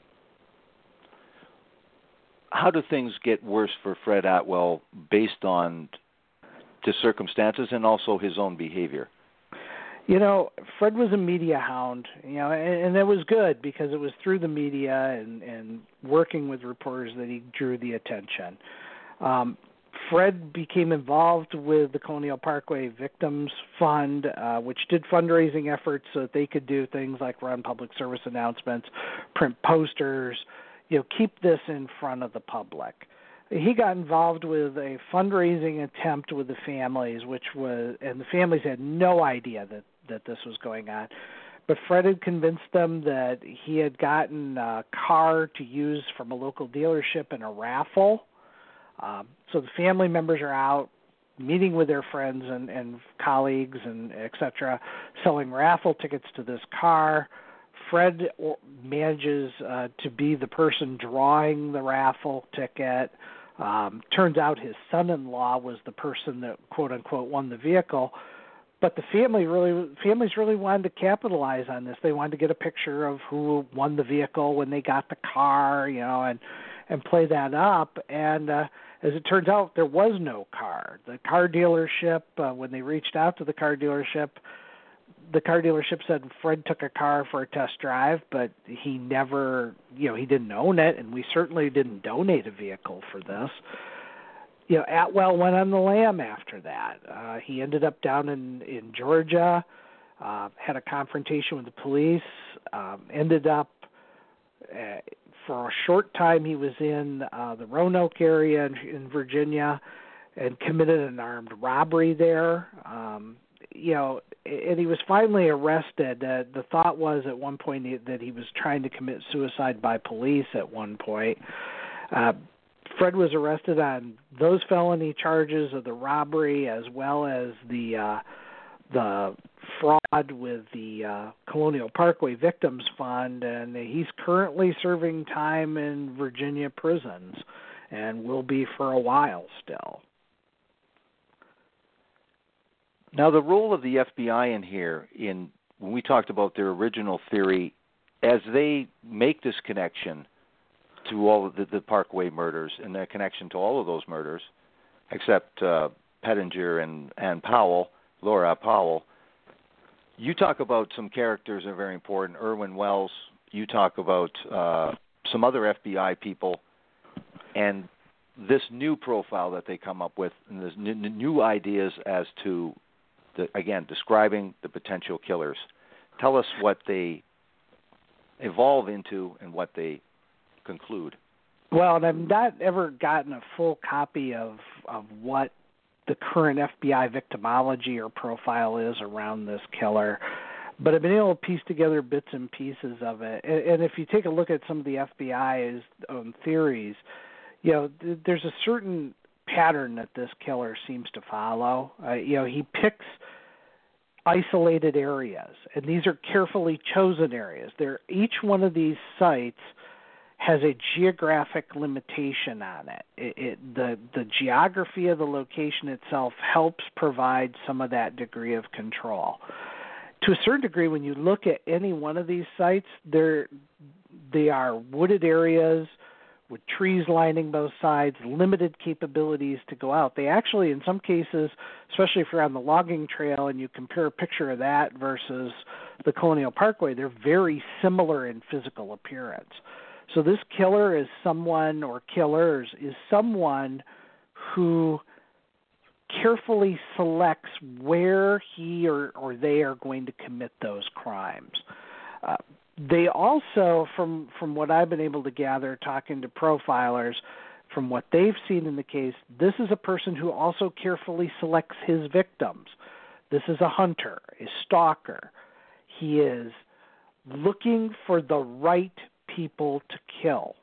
How do things get worse for Fred Atwell based on the circumstances and also his own behavior? You know, Fred was a media hound, you know, and, and that was good because it was through the media and, and working with reporters that he drew the attention. Um, Fred became involved with the Colonial Parkway Victims Fund, uh, which did fundraising efforts so that they could do things like run public service announcements, print posters, you know, keep this in front of the public. He got involved with a fundraising attempt with the families, which was, and the families had no idea that, that this was going on. But Fred had convinced them that he had gotten a car to use from a local dealership in a raffle. Um, so the family members are out meeting with their friends and, and colleagues and et cetera, selling raffle tickets to this car. Fred manages uh, to be the person drawing the raffle ticket. Um, turns out his son-in-law was the person that, quote unquote, won the vehicle. But the family really, families really wanted to capitalize on this. They wanted to get a picture of who won the vehicle when they got the car, you know, and and play that up. And uh, as it turns out, there was no car. The car dealership, uh, when they reached out to the car dealership, the car dealership said Fred took a car for a test drive, but he never, you know, he didn't own it, and we certainly didn't donate a vehicle for this. You know, Atwell went on the lam after that. Uh, he ended up down in, in Georgia, uh, had a confrontation with the police, um, ended up, uh, for a short time he was in uh, the Roanoke area in, in Virginia and committed an armed robbery there. Um, you know, and he was finally arrested. Uh, the thought was at one point that he was trying to commit suicide by police at one point. Uh, Fred was arrested on those felony charges of the robbery as well as the uh, the fraud with the uh, Colonial Parkway Victims Fund, and he's currently serving time in Virginia prisons and will be for a while still. Now, the role of the F B I in here, in when we talked about their original theory, as they make this connection to all of the, the Parkway murders and their connection to all of those murders, except uh, Pettinger and, and Powell, Laura Powell, you talk about some characters that are very important. Irwin Wells, you talk about uh, some other F B I people, and this new profile that they come up with, and this new, new ideas as to, the, again, describing the potential killers. Tell us what they evolve into and what they conclude. Well, and I've not ever gotten a full copy of of what the current F B I victimology or profile is around this killer. But I've been able to piece together bits and pieces of it. And, and if you take a look at some of the F B I's own theories, you know, th- there's a certain pattern that this killer seems to follow. Uh, you know, he picks isolated areas, and these are carefully chosen areas. They're, each one of these sites has a geographic limitation on it. It, it. The the geography of the location itself helps provide some of that degree of control. To a certain degree, when you look at any one of these sites, they're, they are wooded areas with trees lining both sides, limited capabilities to go out. They actually, in some cases, especially if you're on the logging trail and you compare a picture of that versus the Colonial Parkway, they're very similar in physical appearance. So this killer is someone, or killers, is someone who carefully selects where he or, or they are going to commit those crimes. Uh, they also, from, from what I've been able to gather talking to profilers, from what they've seen in the case, this is a person who also carefully selects his victims. This is a hunter, a stalker. He is looking for the right people to kill.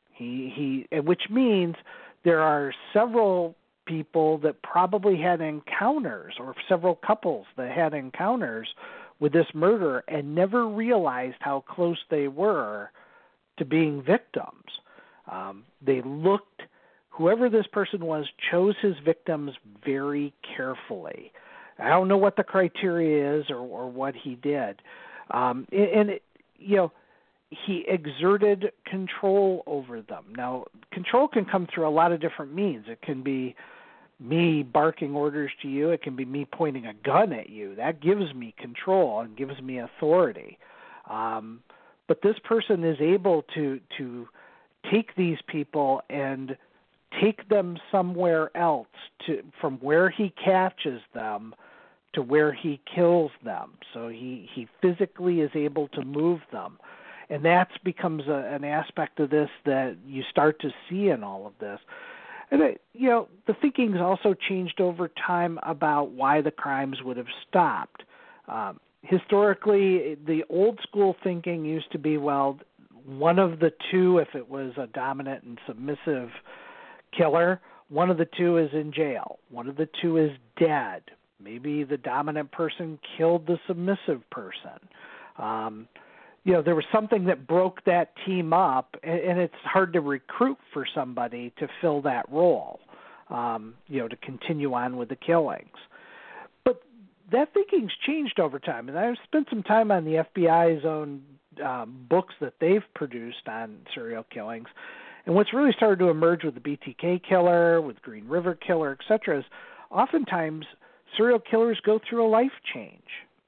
He he, which means there are several people that probably had encounters, or several couples that had encounters with this murderer and never realized how close they were to being victims. Um, they looked, whoever this person was, chose his victims very carefully. I don't know what the criteria is or, or what he did. Um, and, and it, you know, he exerted control over them. Now, control can come through a lot of different means. It can be me barking orders to you. It can be me pointing a gun at you. That gives me control and gives me authority. Um, but this person is able to to take these people and take them somewhere else, to from where he catches them to where he kills them. So he, he physically is able to move them. And that becomes a, an aspect of this that you start to see in all of this. And, it, you know, the thinking's also changed over time about why the crimes would have stopped. Um, historically, the old school thinking used to be, well, one of the two, if it was a dominant and submissive killer, one of the two is in jail. One of the two is dead. Maybe the dominant person killed the submissive person. Um, you know, there was something that broke that team up, and, and it's hard to recruit for somebody to fill that role, um, you know, to continue on with the killings. But that thinking's changed over time, and I've spent some time on the F B I's own um, books that they've produced on serial killings. And what's really started to emerge with the B T K killer, with Green River killer, et cetera, is oftentimes serial killers go through a life change.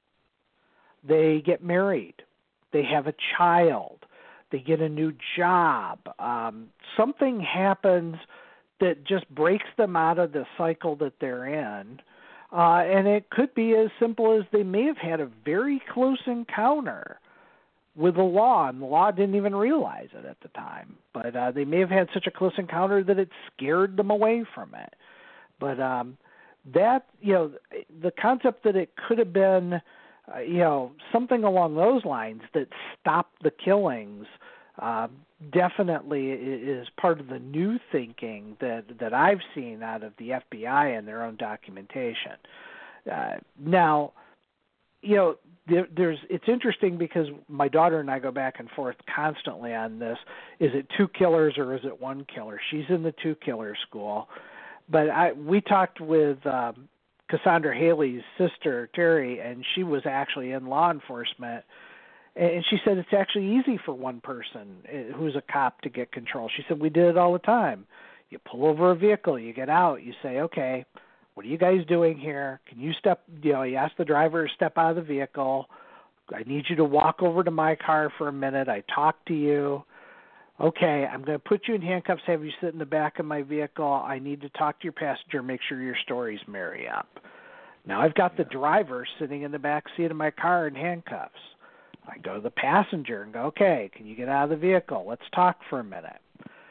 They get married. They have a child. They get a new job. Um, something happens that just breaks them out of the cycle that they're in. Uh, and it could be as simple as they may have had a very close encounter with the law, and the law didn't even realize it at the time. But uh, they may have had such a close encounter that it scared them away from it. But um, that, you know, the concept that it could have been, uh, you know, something along those lines that stopped the killings uh, definitely is part of the new thinking that, that I've seen out of the F B I and their own documentation. Uh, now, you know, there, there's it's interesting because my daughter and I go back and forth constantly on this. Is it two killers or is it one killer? She's in the two killer school. But I, we talked with um, Cassandra Haley's sister, Terry, and she was actually in law enforcement. And she said it's actually easy for one person who's a cop to get control. She said, we did it all the time. You pull over a vehicle, you get out, you say, okay, what are you guys doing here? Can you step, you know, you ask the driver to step out of the vehicle. I need you to walk over to my car for a minute. I talk to you. Okay, I'm going to put you in handcuffs, have you sit in the back of my vehicle. I need to talk to your passenger, make sure your stories marry up. Now I've got the driver sitting in the back seat of my car in handcuffs. I go to the passenger and go, okay, can you get out of the vehicle? Let's talk for a minute.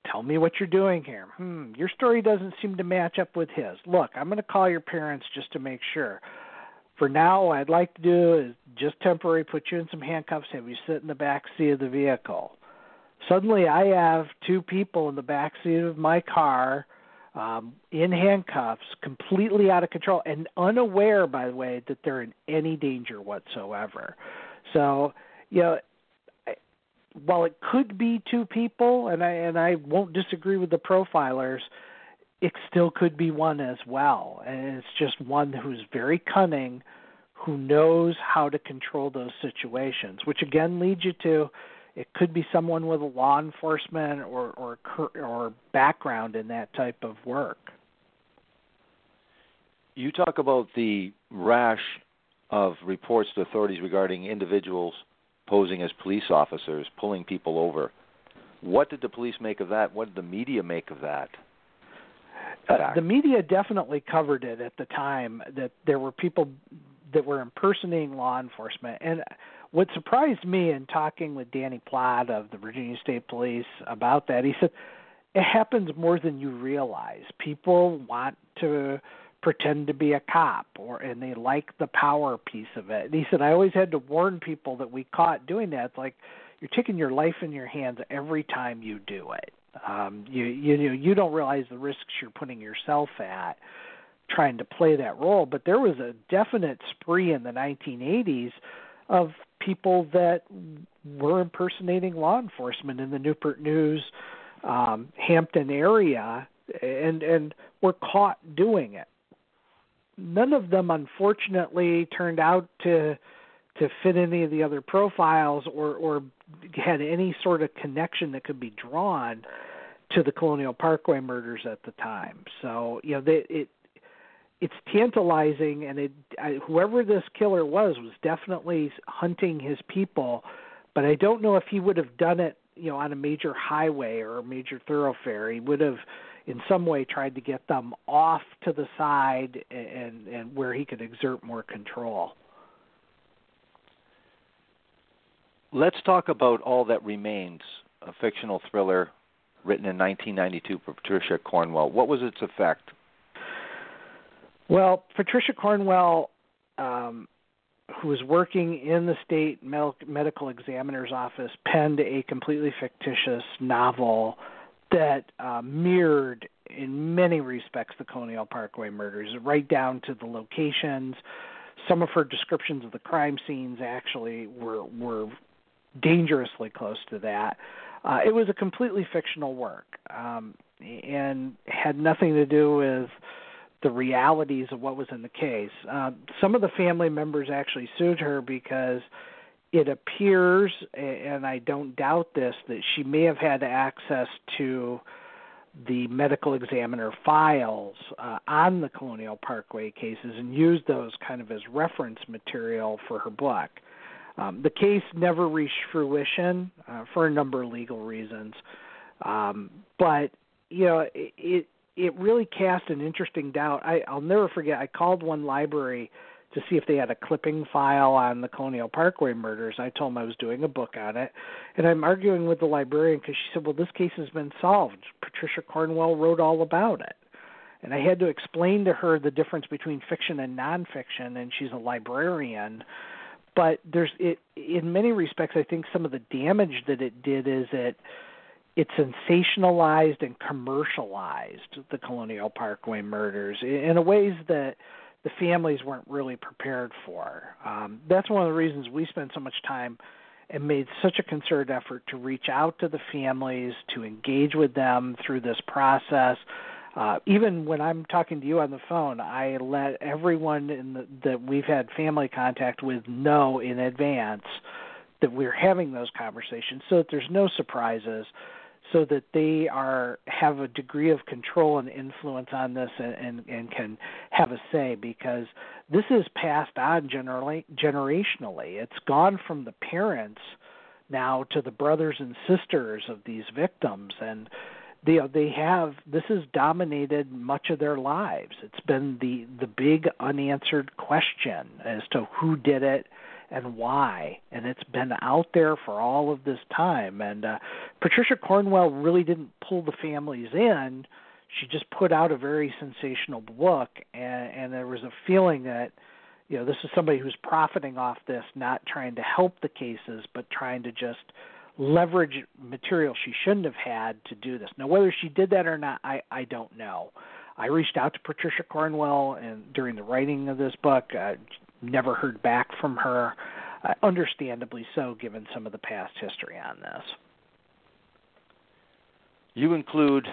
tell me what you're doing here. Hmm, your story doesn't seem to match up with his. Look, I'm going to call your parents just to make sure. For now, what I'd like to do is just temporarily put you in some handcuffs, have you sit in the back seat of the vehicle. Suddenly, I have two people in the back seat of my car um, in handcuffs, completely out of control, and unaware, by the way, that they're in any danger whatsoever. So, you know, while it could be two people, and I and I won't disagree with the profilers, it still could be one as well. And it's just one who's very cunning, who knows how to control those situations, which again leads you to it could be someone with a law enforcement or or or background in that type of work. You talk about the rash of reports to authorities regarding individuals posing as police officers, pulling people over. What did the police make of that? What did the media make of that? Uh, the media definitely covered it at the time, that there were people that were impersonating law enforcement. And what surprised me in talking with Danny Plott of the Virginia State Police about that, he said, it happens more than you realize. People want to pretend to be a cop, or and they like the power piece of it. And he said, I always had to warn people that we caught doing that. It's like you're taking your life in your hands every time you do it. Um, you you you don't realize the risks you're putting yourself at trying to play that role. But there was a definite spree in the nineteen eighties of people that were impersonating law enforcement in the Newport News, um, Hampton area, and and were caught doing it. None of them, unfortunately, turned out to to fit any of the other profiles or, or had any sort of connection that could be drawn to the Colonial Parkway murders at the time. So, you know, they, it it's tantalizing, and it I, whoever this killer was was definitely hunting his people, but I don't know if he would have done it, you know, on a major highway or a major thoroughfare. He would have in some way tried to get them off to the side and, and where he could exert more control. Let's talk about All That Remains, a fictional thriller written in nineteen ninety-two for Patricia Cornwell. What was its effect? Well, Patricia Cornwell, um, who was working in the state medical examiner's office, penned a completely fictitious novel that uh, mirrored in many respects the Colonial Parkway murders, right down to the locations. Some of her descriptions of the crime scenes actually were were dangerously close to that. Uh, it was a completely fictional work um, and had nothing to do with the realities of what was in the case. Uh, some of the family members actually sued her because it appears, and I don't doubt this, that she may have had access to the medical examiner files uh, on the Colonial Parkway cases and used those kind of as reference material for her book. Um, the case never reached fruition uh, for a number of legal reasons, um, but you know it, it it really cast an interesting doubt. I, I'll never forget. I called one library to see if they had a clipping file on the Colonial Parkway murders. I told them I was doing a book on it, and I'm arguing with the librarian because she said, well, this case has been solved. Patricia Cornwell wrote all about it. And I had to explain to her the difference between fiction and nonfiction, and she's a librarian. But there's it in many respects, I think some of the damage that it did is it it sensationalized and commercialized the Colonial Parkway murders in a ways that the families weren't really prepared for. Um, that's one of the reasons we spent so much time and made such a concerted effort to reach out to the families, to engage with them through this process. Uh, even when I'm talking to you on the phone, I let everyone in the, that we've had family contact with know in advance that we're having those conversations so that there's no surprises, so that they are have a degree of control and influence on this and, and, and can have a say, because this is passed on generally, generationally. It's gone from the parents now to the brothers and sisters of these victims, and they, they have this has dominated much of their lives. It's been the, the big unanswered question as to who did it and why. And it's been out there for all of this time. And uh, Patricia Cornwell really didn't pull the families in. She just put out a very sensational book, and, and there was a feeling that, you know, this is somebody who's profiting off this, not trying to help the cases, but trying to just leverage material she shouldn't have had to do this. Now, whether she did that or not, I, I don't know. I reached out to Patricia Cornwell and during the writing of this book, uh, never heard back from her, uh, understandably so, given some of the past history on this. You include,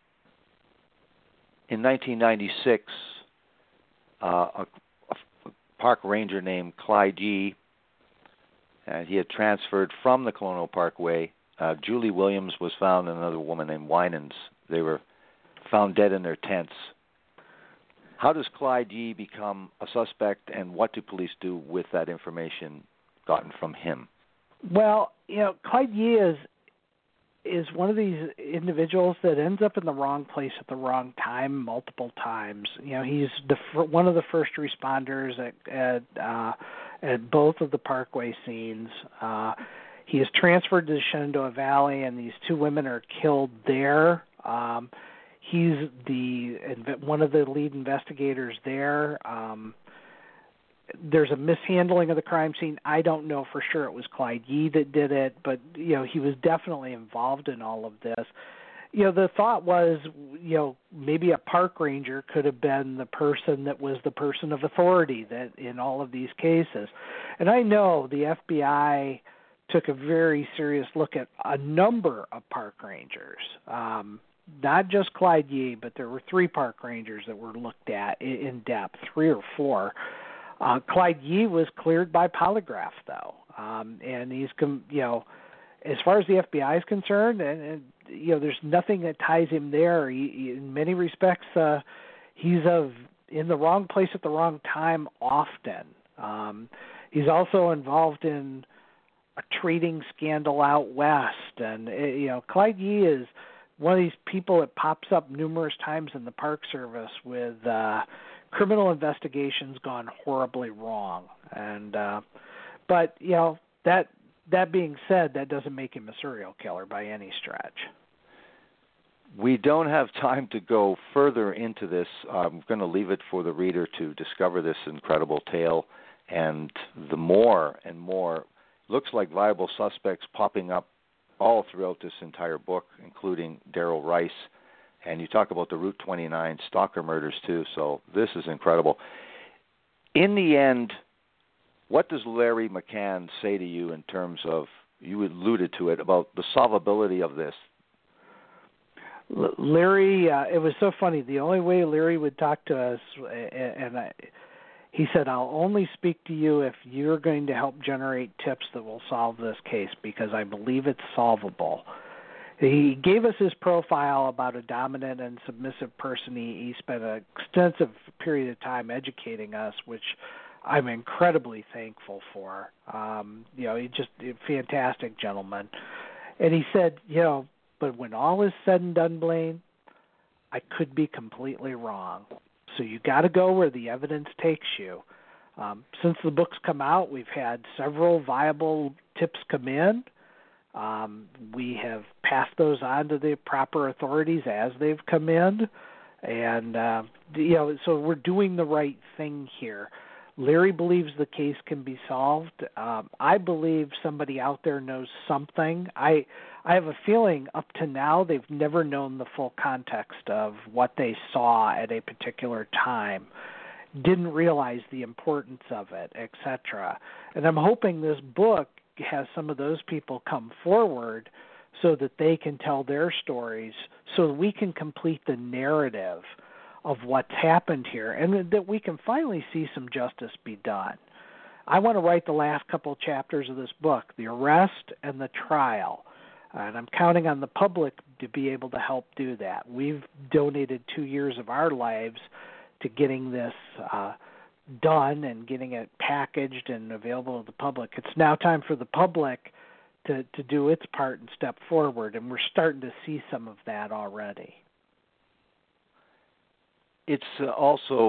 in nineteen ninety-six, uh, a, a park ranger named Clyde Yee, and he had transferred from the Colonial Parkway. Uh, Julie Williams was found, and another woman named Winans. They were found dead in their tents. How does Clyde Yee become a suspect, and what do police do with that information gotten from him? Well, you know, Clyde Yee is is one of these individuals that ends up in the wrong place at the wrong time multiple times. You know, he's the one of the first responders at at, uh, at both of the Parkway scenes. Uh, he is transferred to the Shenandoah Valley, and these two women are killed there. Um, he's the one of the lead investigators there. Um, There's a mishandling of the crime scene. I don't know for sure it was Clyde Yee that did it, but, you know, he was definitely involved in all of this. You know, the thought was, you know, maybe a park ranger could have been the person that was the person of authority that in all of these cases. And I know the F B I took a very serious look at a number of park rangers, um, not just Clyde Yee, but there were three park rangers that were looked at in depth, three or four. Uh, Clyde Yee was cleared by polygraph, though, um, and he's, com- you know, as far as the F B I is concerned, and, and you know, there's nothing that ties him there. He, he, in many respects, uh, he's of in the wrong place at the wrong time often. Um, he's also involved in a trading scandal out west, and you know, Clyde Yee is one of these people that pops up numerous times in the Park Service with Uh, criminal investigations gone horribly wrong, and uh, but you know that that being said, that doesn't make him a serial killer by any stretch. We don't have time to go further into this. I'm going to leave it for the reader to discover this incredible tale, and the more and more looks like viable suspects popping up all throughout this entire book, including Darrell Rice. And you talk about the Route twenty-nine stalker murders, too, so this is incredible. In the end, what does Larry McCann say to you in terms of, you alluded to it, about the solvability of this? L- Larry, uh, it was so funny. The only way Larry would talk to us, and I, he said, I'll only speak to you if you're going to help generate tips that will solve this case, because I believe it's solvable. He gave us his profile about a dominant and submissive person. He, he spent an extensive period of time educating us, which I'm incredibly thankful for. Um, you know, he's just a fantastic gentleman. And he said, you know, but when all is said and done, Blaine, I could be completely wrong. So you got to go where the evidence takes you. Um, since the book's come out, we've had several viable tips come in. Um, we have passed those on to the proper authorities as they've come in, and uh, you know, so we're doing the right thing here. Larry believes the case can be solved. Um, I believe somebody out there knows something. I I have a feeling up to now they've never known the full context of what they saw at a particular time, didn't realize the importance of it, et cetera. And I'm hoping this book has some of those people come forward so that they can tell their stories, so that we can complete the narrative of what's happened here, and that we can finally see some justice be done. I want to write the last couple chapters of this book, the arrest and the trial, and I'm counting on the public to be able to help do that. We've donated two years of our lives to getting this uh, done and getting it packaged and available to the public. It's now time for the public to, to do its part and step forward, and we're starting to see some of that already. It's uh, also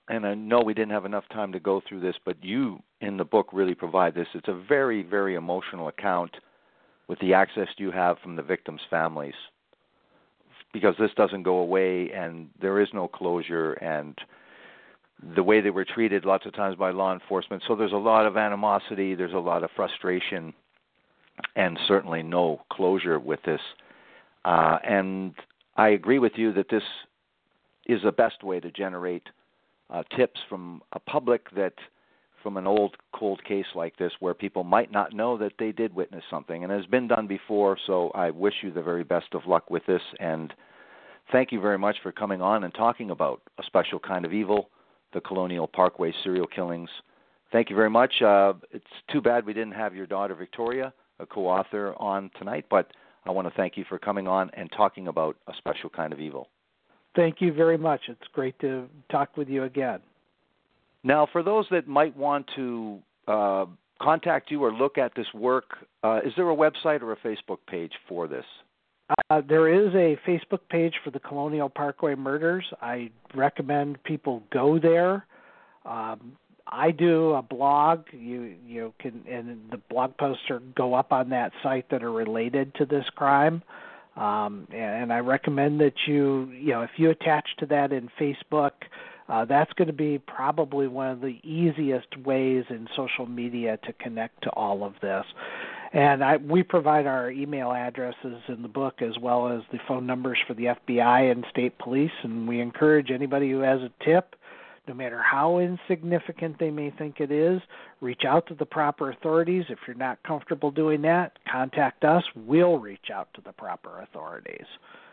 and I know we didn't have enough time to go through this, but you in the book really provide this. It's a very, very emotional account with the access you have from the victims' families, because this doesn't go away and there is no closure, and the way they were treated lots of times by law enforcement. So there's a lot of animosity, there's a lot of frustration, and certainly no closure with this. Uh, and I agree with you that this is the best way to generate uh, tips from a public that, from an old cold case like this, where people might not know that they did witness something. And it has been done before, so I wish you the very best of luck with this. And thank you very much for coming on and talking about A Special Kind of Evil, the Colonial Parkway serial killings. Thank you very much. Uh, it's too bad we didn't have your daughter, Victoria, a co-author, on tonight, but I want to thank you for coming on and talking about A Special Kind of Evil. Thank you very much. It's great to talk with you again. Now, for those that might want to uh, contact you or look at this work, uh, is there a website or a Facebook page for this? Uh, there is a Facebook page for the Colonial Parkway Murders. I recommend people go there. Um, I do a blog. You you can, and the blog posts are, go up on that site that are related to this crime. Um, and I recommend that you, you know, if you attach to that in Facebook, uh, that's going to be probably one of the easiest ways in social media to connect to all of this. And I, we provide our email addresses in the book, as well as the phone numbers for the F B I and state police. And we encourage anybody who has a tip, no matter how insignificant they may think it is, reach out to the proper authorities. If you're not comfortable doing that, contact us. We'll reach out to the proper authorities.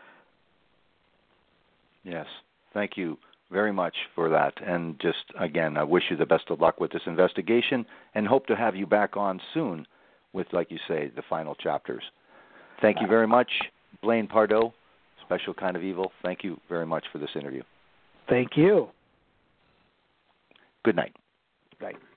Yes, thank you very much for that. And just, again, I wish you the best of luck with this investigation and hope to have you back on soon with, like you say, the final chapters. Thank you very much, Blaine Pardoe, Special Kind of Evil. Thank you very much for this interview. Thank you. Good night. Right.